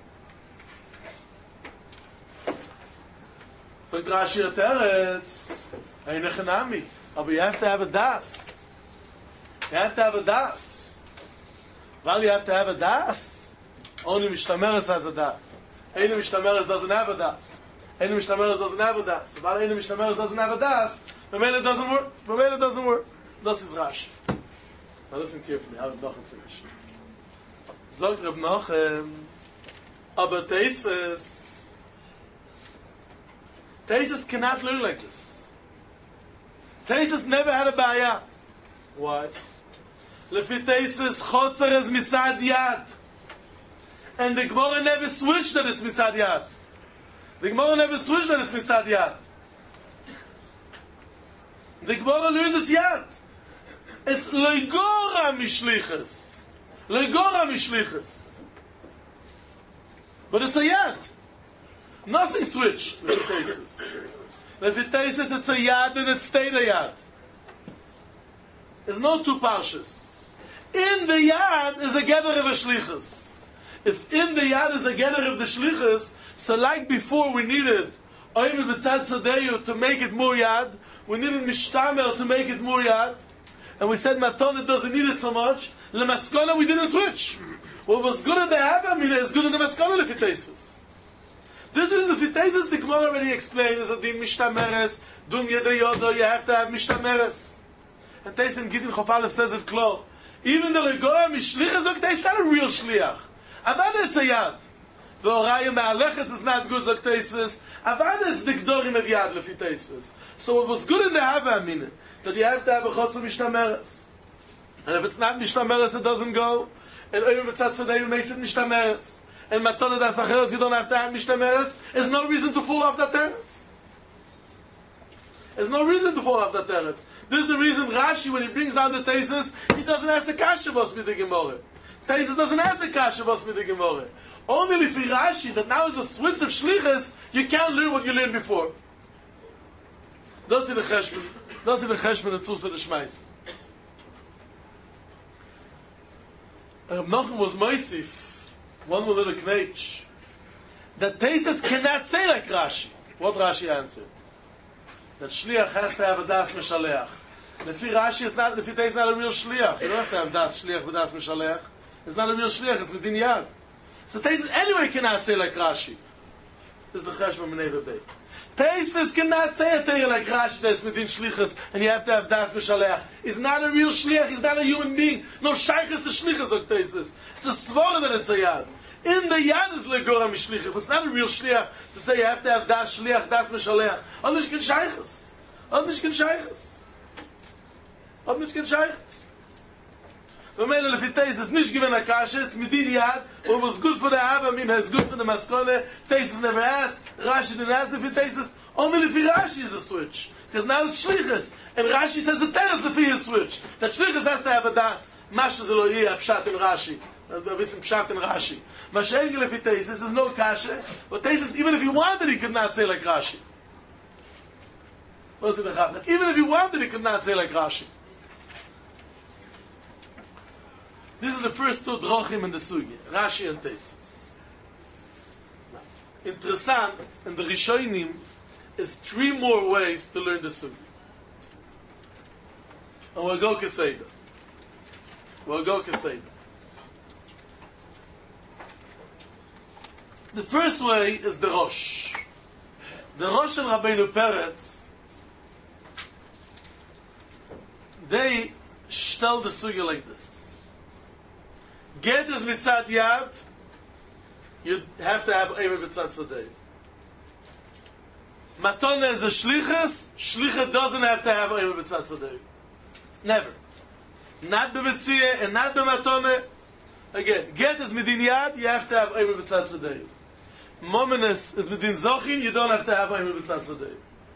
So Rashi Teretz, Ein Echanami. But you have to have a das. You have to have a das. Well, you have to have a das. Only Mishtameres has a das. Ein Mishtameres doesn't have a das. Ein Mishtameres doesn't have a das. While Ein Mishtameres doesn't have a das, the Mele doesn't work. The Mele doesn't work. Das is Rashi. Now listen carefully. How Reb Nachum finish. Sagt Reb Nachum, aber Teisves, Teisves cannot learn like this. Teisves never had a baya. Why? Lefi Teisves Chotzer is mitzad yad. And the Gemara never switched that it's mitzad yad. The Gemara never switched that it's mitzad yad. The Gemara learned it's yad. It's loigora mishlichus. Loigora mishlichus. But it's a yad. Nothing switched with the Teisves. If it tastes it's a yad, then it stayed a yad. There's no two parshas. In the yad is a gather of a shlichus. If in the yad is a gather of the shlichus, so like before we needed Oim b'tzad Sadeyu to make it more yad, we needed Mishtamer to make it more yad, and we said Maton doesn't need it so much, Lemaskona we didn't switch. What was good in the Haba Mina is good in the Maskona Lefitesis. This is the Fitesis the Gemara already explained, is a din Mishtameres, Dun Yeda Yodo, you have to have Mishtameres. And Teisim Gidin Chofalev says it clear. Even the Legoa Mishlichas, okay, it's not a real Shliach. Avada it's a yad. The Oraya Me'aleches is not good like Teisves. Avada it's the Gdorim of yad lefi Teisves. So it was good in the Hava Amina that you have to have a Chotzer Mishtameres. And if it's not Mishtameres, it doesn't go. And Oim B'tzad Sadeyu makes it Mishtameres. And Matone Das Acheres, you don't have to have Mishtameres. There's no reason to fall off that teretz. There's no reason to fall off that teretz. This is the reason Rashi, when he brings down the Teisves, he doesn't ask the Kasha was with the Gemara. Teisves doesn't ask the Kasha was with the Gemara. Only if Rashi, that now is a switch of Shlichus, you can't learn what you learned before. Das ist the Cheshbon. Das ist the Cheshbon and Tzus of the Shmais. Reb Nachum was Moisif, one more little knetch, that Teisves cannot say like Rashi. What Rashi answered? That Shliach has to have a Das Meshaleach. Lefi Rashi is not, Lefi Teisves is not a real Shliach. You don't have to have Das Shliach with Das Meshaleach. It's not a real Shliach, it's within Yad. So Teisves anyway cannot say like Rashi. This is the Cheshbon B'nei V'bei. Teisves cannot say a Teir like Rashi that's within Shlichus, and you have to have Das Meshaleach. He's not a real Shliach, he's not a human being. No Shaykh is the Shlichus of Teisves. It's a Svara that it's a Yad. In the Yad is Legora Mishlichus. It's not a real Shliach to say you have to have Das Shliach, Das Meshaleach. Anders can Shaykhus. Anders can Shaykhus. Anders can Shaykhus. When Mele Lefiteis is nicht given a kasha, it's midin yad, what was good for the Hava Mina is good for the Maskone. Teis never asked, Rashi didn't ask Lefiteis, only Lefi Rashi is a switch. Because now it's Shlichus. And Rashi says the Teres Lefi is switch. That Shlichus has to have a das. Masha zelo iya pshat in Rashi. A bisschen pshat in Rashi. Mashengel if Taisus is no kasha, but Taisus, even if he wanted, he could not say like Rashi. What's it the Even if he wanted, he could not say like Rashi. These are the first two drochim in the sugi, Rashi and Taisus. Interessant, in the Rishonim, is three more ways to learn the sugi. And we'll go Keseda. We'll go Keseda. The first way is the Rosh. The Rosh and Rabbeinu Peretz, they tell the sugi like this. Get is mitzad yad, you have to have Eimer mitzad sodei. Matona is a shlichus, shlichus doesn't have to have Eimer mitzad sodei. Never. Not b'mitziyah and not b'matona. Again, get is midin yad, you have to have Eimer mitzad sodei. Mominus is midin zochin, you don't have to have Eimer mitzad sodei.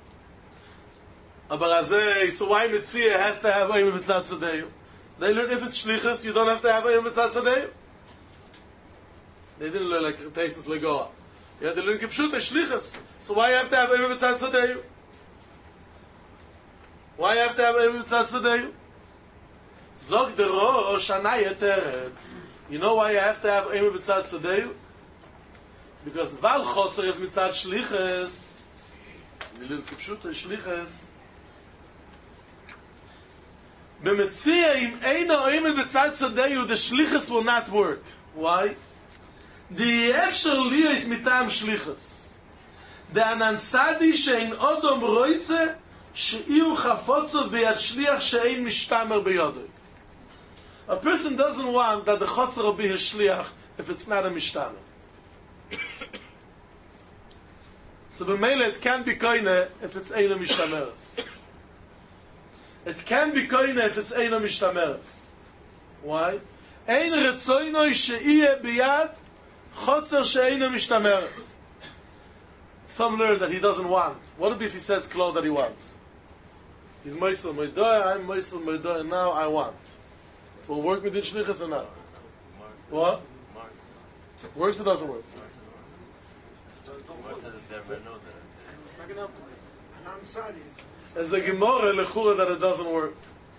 Aber azay, so why mitziyah has to have Eimer mitzad sodei? They learn if it's shlichus, you don't have to have Eimer mitzad sodei. They didn't learn like Taisus legoa. Yeah, they learn kipshut shlichus. So why you have to have Eimer mitzad sodei? Why you have to have Eimer mitzad sodei? Zog the Rosh Anaya Teretz. You know why you have to have Eimer mitzad sodei? Because Val Chotzer is mitzad shlichus. We learn kipshut shlichus. B'metzia im eino Eimer mitzad sodei, the shlichus will not work. Why? The efshel liya is mitam shlichus. The anansadi shein odom roitze sheiu chafotzo b'yad shliach shein mishtamer b'yodoi. A person doesn't want that the chotzer will be his shliach if it's not a mishtamer. So b'meile it can be koine if it's eino mishtameres. It can be koine if it's eino mishtameres. Why? Ein retzoinoi sheiyeh b'yad chotzer she'eino mishtameres. Some learn that he doesn't want. What if he says klal that he wants? He's moisel moidoy, I'm moisel moidoy, now I want. Will work with the shlichus or not? What? Works or doesn't work? As a gemara lechura that it doesn't work.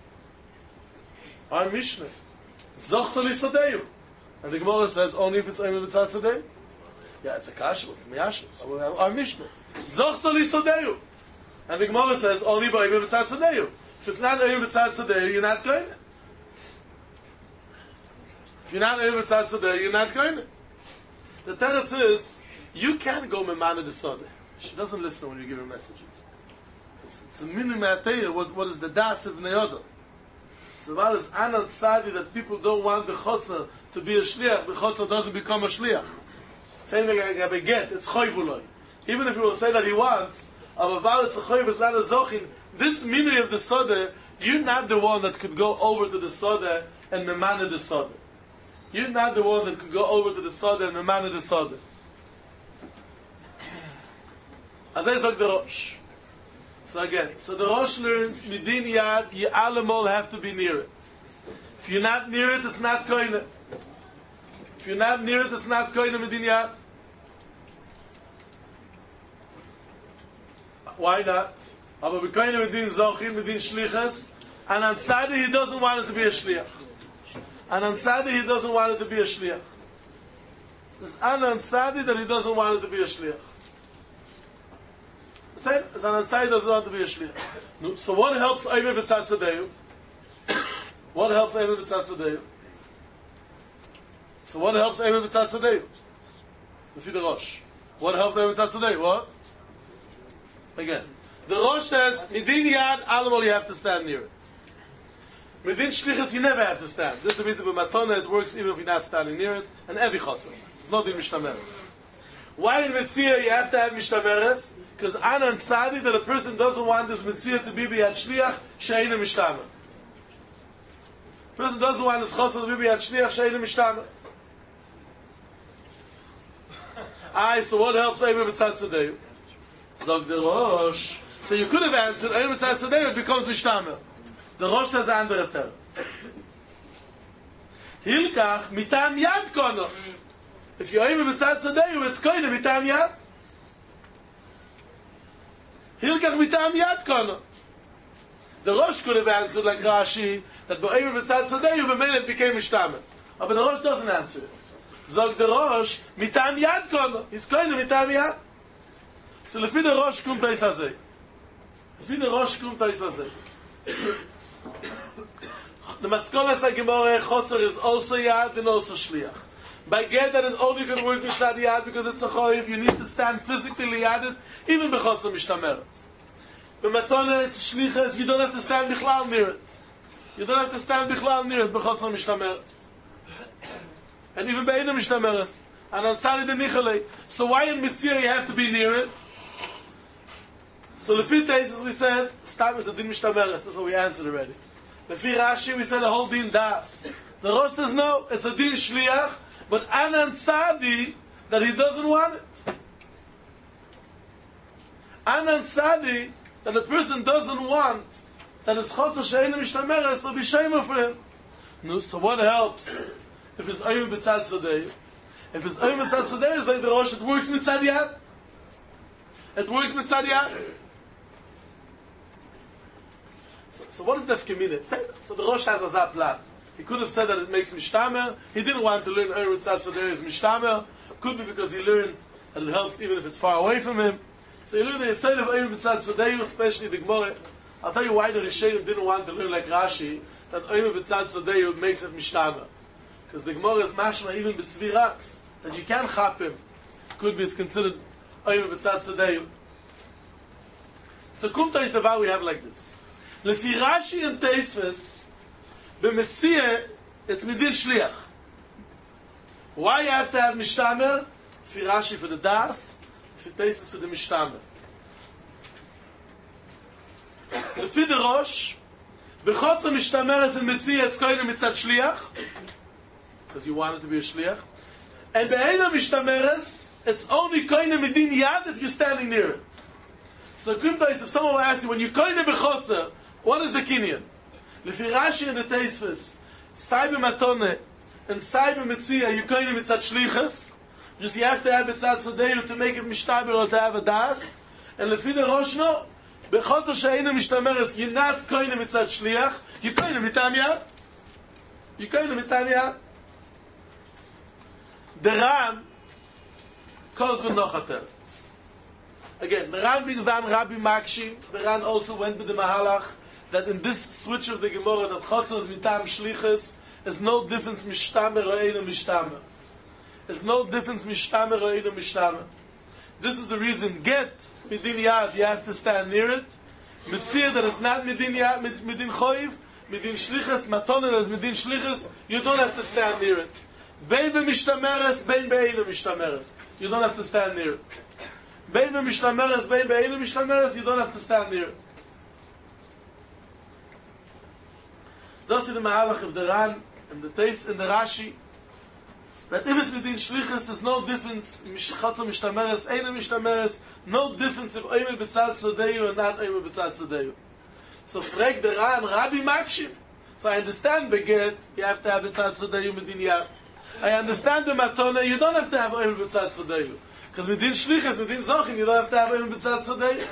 Our Mishnah. Zochsel isadeu. And the Gemara says only if it's Eimer mitzad sodei. Yeah, it's a kasha, miyasha. Our Mishnah. Zochsel isadeu. And the Gemara says only by Eimer mitzad sodei. If it's not Eimer mitzad sodei, you're not going. If you're not Eimer mitzad sodei, you're not going. The teretz is you can't go memana de sodei. She doesn't listen when you give her messages. It's, it's a minimum. What what is the das of neyodah? So while it's anan tzadi that people don't want the chotzer to be a shliach, the chotzer doesn't become a shliach. Same thing like a beget, it's choyvuloi. Even if you will say that he wants, but while it's a choyv, it's not a zochin, this meaning of the sodeh, you're not the one that could go over to the sodeh and memana the sodeh. You're not the one that could go over to the sodeh and memana the sodeh. As I said the Rosh. So again, so the Rosh learns, midin yad, you all have to be near it. If you're not near it, it's not koine. If you're not near it, it's not koine midin yad. Why not? Aber we koine midin zochin, midin shlichas, and on tzadi he doesn't want it to be a shliach. And on tzadi he doesn't want it to be a shliach. There's an on tzadi that he doesn't want it to be a shliach. Same as an ansai doesn't want to be a shliach. So what helps Eimer b'tzad sodei? What helps Eimer b'tzad sodei? So what helps Eimer b'tzad sodei? Lefi the Rosh. What helps Eimer b'tzad sodei? What? Again, the Rosh says midin yad alamol you have to stand near it. Midin shlichus you never have to stand. This is the reason with matona it works even if you're not standing near it. And every chotzer. It's not in mishtameres. Why in Metzia you have to have mishtameres? Because anan tzadi that a person doesn't want this mitzvah to be b'yad shliach she'einu mishtamer. Person doesn't want this chosel to be b'yad shliach she'einu mishtamer. Aye, so what helps Eimer b'tzad sodei? Zog the Rosh. So you could have answered Eimer b'tzad sodei, it becomes mishtamer. The Rosh says andere teretz. Hilkach mitam yad kono. If you're over b'tzad tzadeu, it's koine mitam yad. Hilkach mitam yad kono. The Rosh could have answered like Rashi that bo'emer b'tzad tzadeu b'meil it became mishtamer. But the Rosh doesn't answer it. Zog the Rosh mitam yad kono. He's koine mitam yad. So lefi the Rosh kum tais hazeh. Lefi the Rosh kum tais hazeh. The Maskolas HaGemorah Chotzer is also Yad and also Shliach. By get that it's only going to work with Yad because it's a Choyiv, you need to stand physically Yaded, even Bechotzer Mishtameretz. But Matona, it's Shlichas, you don't have to stand Bichlal near it. You don't have to stand Bichlal near it, Bechotzer Mishtameretz. And even Be'ena Mishtameretz. And on Tzadi the Nichalei. So why in Mitzvah you have to be near it? So the fifth case, as we said, Stam is the Din Mishtameretz. That's what we answered already. Lefi Rashi, we said the whole din das. The Rosh says no, it's a din shliach, but Anan Tzadi, that he doesn't want it. Anan Tzadi, that a person doesn't want, that his chotzer she'einu mishtameres, will be shame for him. No, so what helps if it's oim b'tzad tzadei? If it's oim b'tzad tzadei, it's like the Rosh, it works mitzad yad. It works mitzad yad. So, so what is Defkeminim? So the Rosh has a zap plan. He could have said that it makes Mishtamer. He didn't want to learn Eretz Tzad, so there is Mishtamer. Could be because he learned that it helps even if it's far away from him. So he learned the Yisrael of Eretz Tzad Tzadeu, especially the Gemara. I'll tell you why the Rishonim didn't want to learn like Rashi, that Eretz Tzad Tzadeu makes it Mishtamer. Because the Gemara is mashma even b'tzviratz, that you can't chap him. Could be it's considered Eretz Tzad Tzadeu. So Kumta is the vow we have like this. Lefi Rashi and Teisves, b'metzieh, it's midin shliach. Why you have to have mishtamer? Lefi Rashi for the das, lefi Teisves for the mishtamer. Lefi the Rosh, b'chotzer mishtamer is in metzieh, it's koine mitzad shliach, because you want it to be a shliach. And be'ena mishtameres, it's only koine midin yad if you're standing near it. So Kumtais, if someone will ask you, when you koine b'chotzer, what is the kinyan? Lefi Rashi and the Teisves, Sai b'matone and Sai b'metzia, you koine mitzad shlichas. Just you have to have mitzad tzadeu to make it mishtaber or to have a das. And lefi the Rosh, no. B'chotzer she'einu mishtameres, you're not koine mitzad shliach, you koine mitam yad. You koine mitam yad. The Ram calls b'nochater. Again, the Ran brings down Rabbi Makshi. The Ran also went with the Mahalach that in this switch of the Gemara that Chotzer is mitam shlichus, there's no difference mishtamer or einu mishtamer. There's no difference mishtamer or einu mishtamer. This is the reason. Get midin yad, you have to stand near it. Mitzir that it's not midin yad, midin choiv, midin shlichus, matone that is midin shlichus, you don't have to stand near it. Bein b'mishtameres, bein be'einu mishtameres. You don't have to stand near it. Bein b'mishtameres, bein be'einu mishtameres, you don't have to stand near it. Das is the Mahalach of the Ran and the Teis and the Rashi. That if it's within Shlichus, there's no difference. Chotzer mishtameres, einu mishtameres, no difference if oimer b'tzad tzadeu or not oimer b'tzad tzadeu. So frag the Ran, Rabbi Makshim. So I understand beget, you have to have b'tzad tzadeu midin yad. I understand the matone, you don't have to have oimer b'tzad tzadeu. Because within Shlichus, within Zochin, you don't have to have oimer b'tzad tzadeu.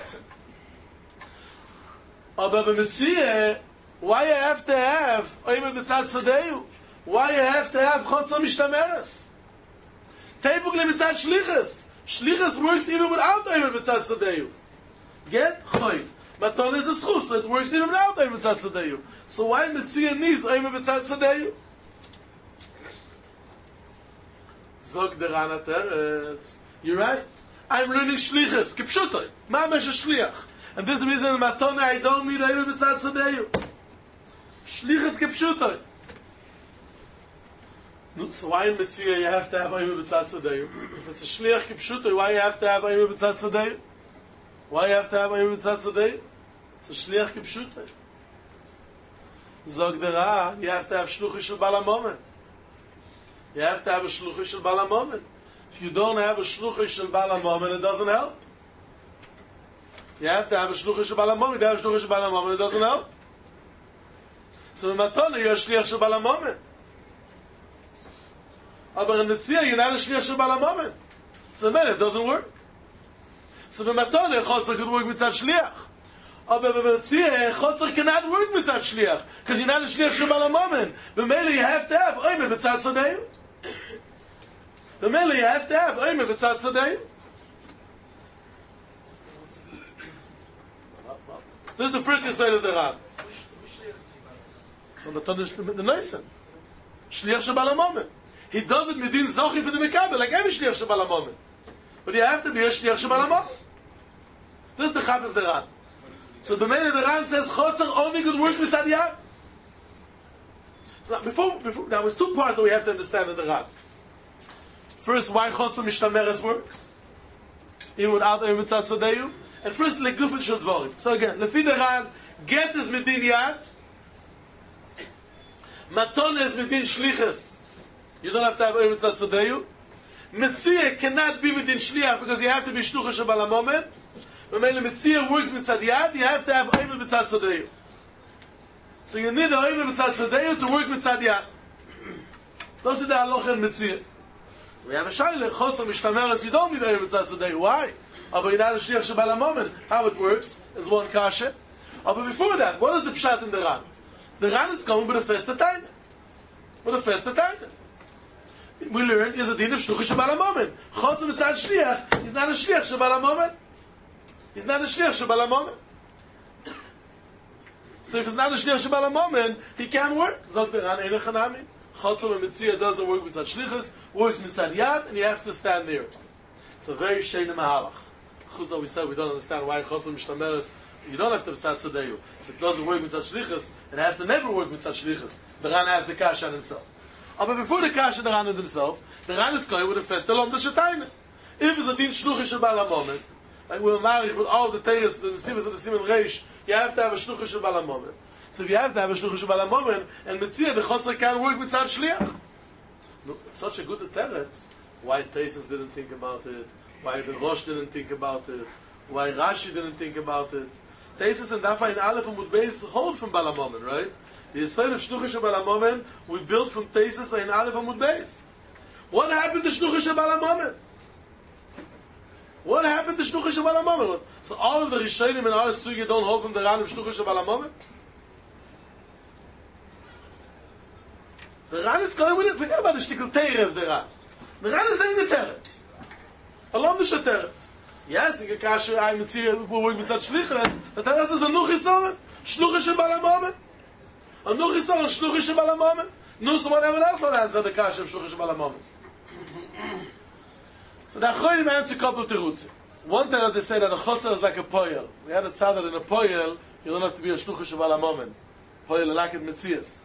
Aber b'metzieh, why you have to have oimer b'tzad tzadeu? Why you have to have chotzer mishtameres? Teipuk le b'tzad shlichus. Shlichus works even without oimer b'tzad tzadeu. Get choiv. Maton is a schus, so it works even without oimer b'tzad tzadeu. So why Metzia needs oimer b'tzad tzadeu? Zog der Ran Teretz. You're right. I'm learning shlichus. Kipshutoy. Mamash a shliach. And this is the reason in Matone I don't need oimer b'tzad tzadeu. Shlichus kipshutoy. So why in Metzia you have to have oimer b'tzad tzadeu? If it's a shliach kipshutoy, why you have to have oimer b'tzad tzadeu? Why you have to have oimer b'tzad tzadeu? It's a shliach kipshutoy. Zog der Ran, you have to have shluchus shel Bala Momen. You have to have a shluchus shel Bala Momen. If you don't have a shluchus shel Bala Momen, it doesn't help. You have to have a shluchus shel Bala Momen. You have a shluchus shel Bala Momen, it doesn't help. So in Matone, you're a shliach shel Bala Momen. Aber in Metzia, you're not a shliach shel Baal HaMammon. So man, it doesn't work. So the Matone, Chotzer could work mitzad shliach. Aber in Metzia, Chotzer cannot work mitzad shliach, because you're not a shliach shel Baal HaMammon. But mainly you have to have oimer mitzad tzadeu. The mainly you have to have oimer mitzad tzadeu. This is the first insight of the Ran. Und the Tonish the Neisen. Shliach shel Baal HaMammon. He does it midin zochi for the Mekabel, like every shliach shel Baal HaMammon. But you have to be a shliach shel Baal HaMammon. This is the chap of the Ran. So the man of the Ran says Chotzer only could work with Yad. So now, before, before, now there's two parts that we have to understand in the Ran. First, why Chotzer Mishtameres works, even without a mitzad tzadeu. And first, legufet shel dvorim. So again, lefi the Ran, get is midin Yad, Matone is midin shlichus. You don't have to have a mitzad tzadeu. Metzia cannot be within shliach because you have to be shlucha shel Baal HaMammon. When Metzia works mitzad Yad, you have to have oimer mitzad tzadeu. So you need a oimer mitzad tzadeu to work mitzad Yad. Those are the halacha in Metzia. We have a shaila, Chotzer Mishtameres, you don't need oimer mitzad tzadeu. Why? But you're not a shliach shel Baal HaMammon. How it works is one kasha. But before that, what is the pshat in the Ran? The Ran is coming with a festa taina. With a festa taina. We learn is a din of shlucha shel Baal HaMammon. Chotzer mitzad shliach, he's not a shliach shel Baal HaMammon. He's not a shliach shel Baal HaMammon. So if he's not a shliach shel Baal HaMammon, he can't work. Zog the Ran einach hanami. Chotzer and Metzia doesn't work mitzad shlichus, works mitzad Yad, and you have to stand near it. It's a very shayna mahalach. Chutza, we said we don't understand why Chotzer Mishtameres, you don't have to mitzad tzadeu. If it doesn't work mitzad shlichus, it has to never work mitzad shlichus. The Ran has the kasha on himself. But before the kasha the Ran on himself, the Ran is going with a festel on the shetayna. If it's a din shlucha shel Baal HaMammon, like we're married with all the tayas, the nesivas and the siman reish, you have to have a shlucha shel Baal HaMammon. So if you have to have a shlucha shel Baal HaMammon, and Metzia, the Chotzer can't work mitzad shliach. No, it's such a good teretz. Why Taisus didn't think about it, why the Rosh didn't think about it, why Rashi didn't think about it. Taisus and Dafa in Aleph and Mud Beis hold from Baal HaMammon, right? The Yisrael of Shlucha shel Baal HaMammon we built from Taisus and Aleph and Mud Beis. What happened to Shlucha shel Baal HaMammon? What happened to Shlucha shel Baal HaMammon? So all of the Rishonim and all the Sugi don't hold from the Ran of Shlucha shel Baal HaMammon? The Ran is going with it. Forget about the shtickle teire of the Ran. The Ran is saying the teretz. Alom the sheteretz. Yes, in Gekasher, I Metzia, who work with such shlichus, the teretz is a nuchisoren, shlucha shel Baal HaMammon. A nuchisoren, shlucha shel Baal HaMammon. No, someone else will answer the kasher of shlucha shel Baal HaMammon. So the Achronim answer a couple of terutzim. One teretz they say that a chotzer is like a poyel. We had a tzadar in a poyel, you don't have to be a shlucha shel Baal HaMammon. Poyel like it Metzias.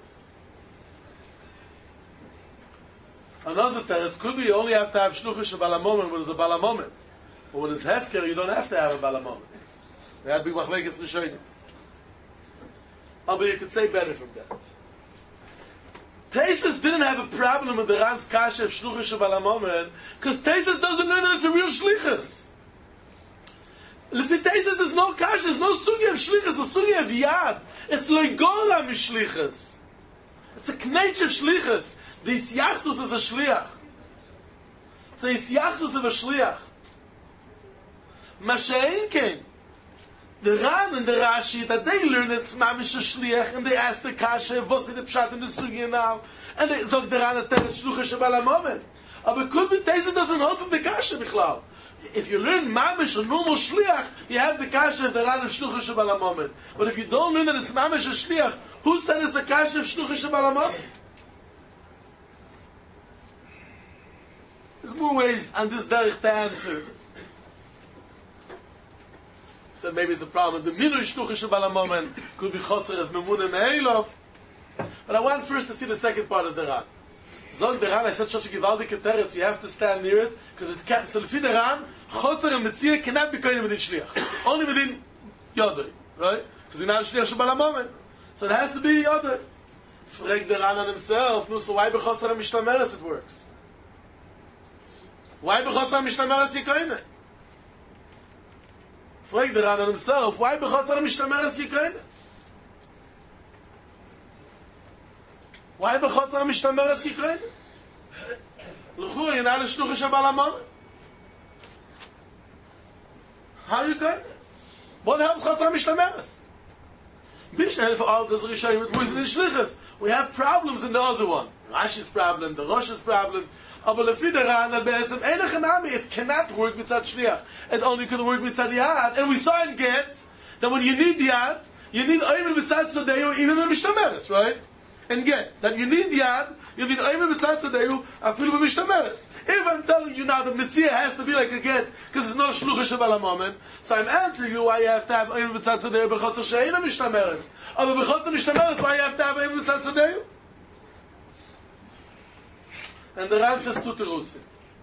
Another teretz could be you only have to have shlucha shel Baal HaMammon when it's a Baal HaMammon. But when it's hefker, you don't have to have a Baal HaMammon. They had big machlekes rishonim. Oh, but you could say better from that. Taisus didn't have a problem with the Ran's kasha of shlucha shel Baal HaMammon because Taisus doesn't know that it's a real shlichus. Lefi Taisus is no kasha, there's no sugi of shlichus, a sugi of yad. It's loigora mishlichus. It's a knetch of shlichus. The Isyachsus is a shliach. It's a Isyachsus of a shliach. Mashain came. The Ran and the Rashi, that they learn it's mamish a shliach, and they ask the kasha, what's the pshat in the sugi now? And they zog the Ran at teretz shlucha shel Baal HaMammon. But could be Taisus doesn't hold from the kasha bichlal. If you learn mamish a normal shliach, you have the kasha of the Ran of shlucha shel Baal HaMammon. But if you don't learn that it's mamish a shliach, who said it's a kasha of shlucha shel Baal HaMammon? There's more ways on this derech to answer. So maybe it's a problem. The minui shlucha shel Baal HaMammon could be chotzer as memunah me'elov. But I want first to see the second part of the Ran. Zog the Ran, I said such a gewaldige teretz, you have to stand near it, because it can't, so lefi the Ran, chotzer and metzia cannot be koine within shliach. Only within yodoi, right? Because you're not a shliach shel Baal HaMammon. So it has to be yodoi. Frag the Ran on himself, no, so why bechotzer and mishtameres it works? Why bechotzer and mishtameres yikoine? Frag the Ran on himself, why bechotzer and mishtameres yikoine? Why bechotzer and mishtameres yikoine? L'chur, you're not a shlucha shel Baal HaMammon. How are you going? What helps Chotzer Mishtameres? Bishel for all those Rishonim with within Shlichus. We have problems in the other one. Rashi's problem, the Rosh's problem. Aber lefi der Ran, that be'etzem einach hanami, it cannot work mitzad Shliach. It only could work mitzad Yad. And we saw in Get that when you need Yad, you need Oymen mitzad Tzadeu, even in Mishtameres, right? And Get that you need Yad, you need Oymen mitzad Tzadeu, afilu b'Mishtameres. If I'm telling you now that Mitzvah has to be like a Get, because it's no Shlucha shel Baal HaMammon, so I'm answering you why you have to have Oymen mitzad Tzadeu b'chotzer she'eina Mishtameres. Aber b'chotzer Mishtameres, why you have to have Oymen mitzad Tzadeu? And the Ran says two terutzim.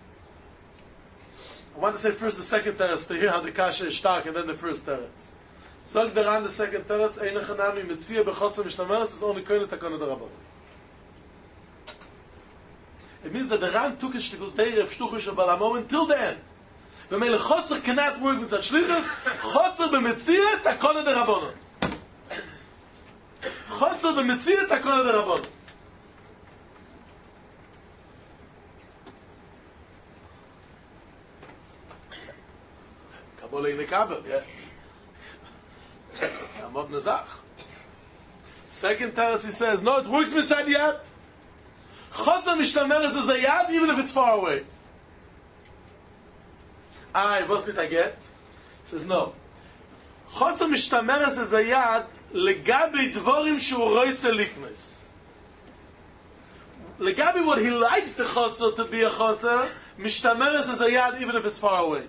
I want to say first the second teretz to hear how the kasha is stark, and then the first teretz. Sag the Ran the second teretz, einach hanami Mitzvah b'chotzer Mishtameres is only koine takona d'Rabbanan. It means that the Ran took his shtikulteir of shlucha shel Baal HaMammon till the end. The Mele Chotzer cannot work with such shlichus. Chotzer b'Metziah takona d'Rabbanan. Chotzer b'Metziah takona d'Rabbanan. Kabbalah in the Kabbalah, yeah. Amot Nazach. Second teretz he says, no, it works mitzad Yad. Chotzer Mishtameres is a Yad even if it's far away. Ah, was mit a Get? He says, no. Chotzer Mishtameres is a Yad legabi dvorim shu roitze liknes. Legabi what he likes the Chotzer to be a Chotzer, Mishtameres is a Yad even if it's far away.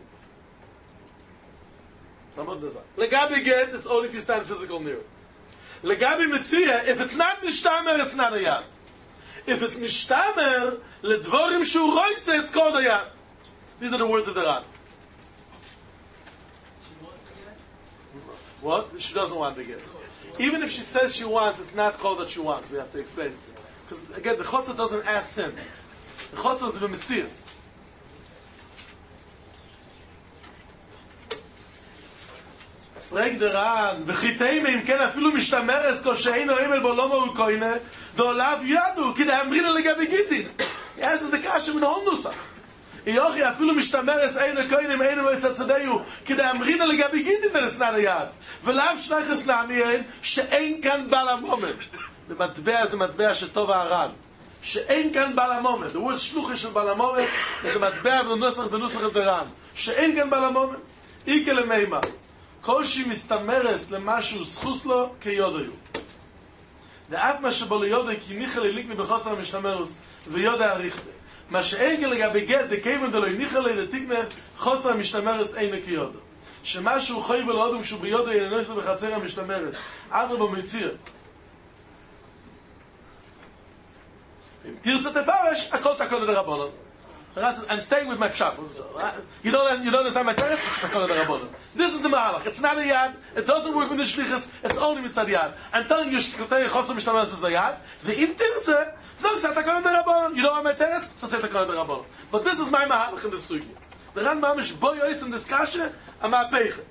Legabi Get, it's only if you stand physical near it. Legabi Mitzvah, if it's not Mishtamer, it's not a Yad. If it's Mishtamer, Ledvorim Shu Roitze, it's called a Yad. These are the words of the Ran. What? She doesn't want to get. Even if she says she wants, it's not called that she wants. We have to explain it. Because again, the Chotzer doesn't ask him. The Chotzer is the Metzias. Frag der Ran, v'chiteime im ken afilu Mishtameres ko she'eino emel bo lo ma'u koine, do'olav yadu, ki de'amrina legabi Gittin. Yes, it's the kasha min hol nusach. Iyochi afilu Mishtameres eino koine me'eino moitzat tzadeu, ki de'amrina legabi Gittin, then it's not a yad. V'lav shnachas na'amiyen, she'ein kan Baal HaMammon. The matbea is the matbea shetov ha'aran. She'ein kan Baal HaMammon. The word shlucha shel Baal HaMammon is the matbea of the nusach, the nusach of the Ran. She'ein kan Baal HaMammon. Ike lemeima. כל שהיא מסתמרס למשהו זכוס לו כיודו. דעת מה שבו ליודו כי ניחא לליקני בחוצר המשתמרוס ויודו הריחבה. מה שאין לגבי גט דקייבן דלוי ניחא לדתיקנה חוצר המשתמרס אינו כיודו. שמשהו חוי ולהודו כשהוא ביודו יננוש לו בחצר המשתמרס. עד רבו מציר. אם תרצה תפרש, הכל תקול לדרבנן. I'm staying with my pshat. You don't, you don't understand my teretz? It's takona d'Rabbanan. This is the mahalach. It's not a yad. It doesn't work with the shlichus. It's only mitzad yad. I'm telling you, shkutei chotzer mishtameres is a yad. Ve'im tirtze, so say takona d'Rabbanan. You don't want my teretz? So say takona d'Rabbanan. But this is my mahalach in the sugi. The Ran mamish boy yoyis in this kasha, a ma'peiche.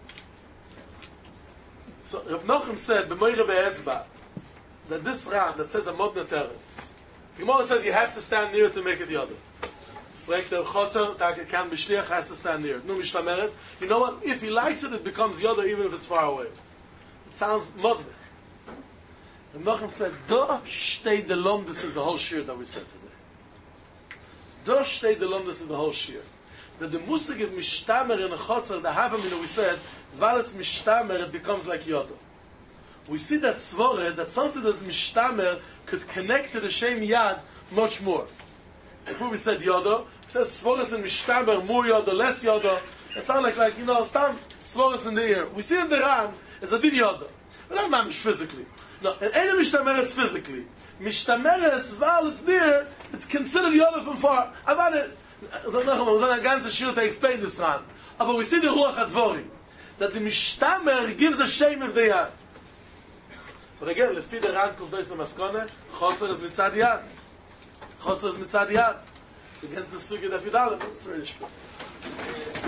So Reb Nochem said, b'moire be'etzba, that this Ran that says a modna teretz, Gemara says you have to stand near it to make it yada. Like the Chotzer, that can be shliach, has to stand near it. No Mishtameres. You know what? If he likes it, it becomes Yoda even if it's far away. It sounds modern. And Nochem said, Do shtei de lom, this is the whole shir that we said today. Do shtei de lom, this is the whole shir. That the musig of Mishtamer in a Chotzer, the Havamina we said, while it's Mishtamer, it becomes like Yoda. We see that Svore, that something that's Mishtamer could connect to the Shem Yad much more. Before we said Yodo, we said Svoris and Mishtamer, more Yodo, less Yodo. It sounds like, like, you know, Stam, Svoris in the ear. We see in the Ran, it's a din Yodo. But not mamish physically. No, and any Mishtamer is physically. Mishtamer is, while it's there, it's considered Yodo from far. I want it, so noch einmal, we're going to shir to explain this Ran. But we see the Ruach HaDvorim, that the Mishtamer gives a shame if they had. But again, lefi the Ran kuvdois lemaskone, Chotzer is mitzad yad. Chotzer is mitzad yad. It's against the sugi that Vidal. It's very shpur.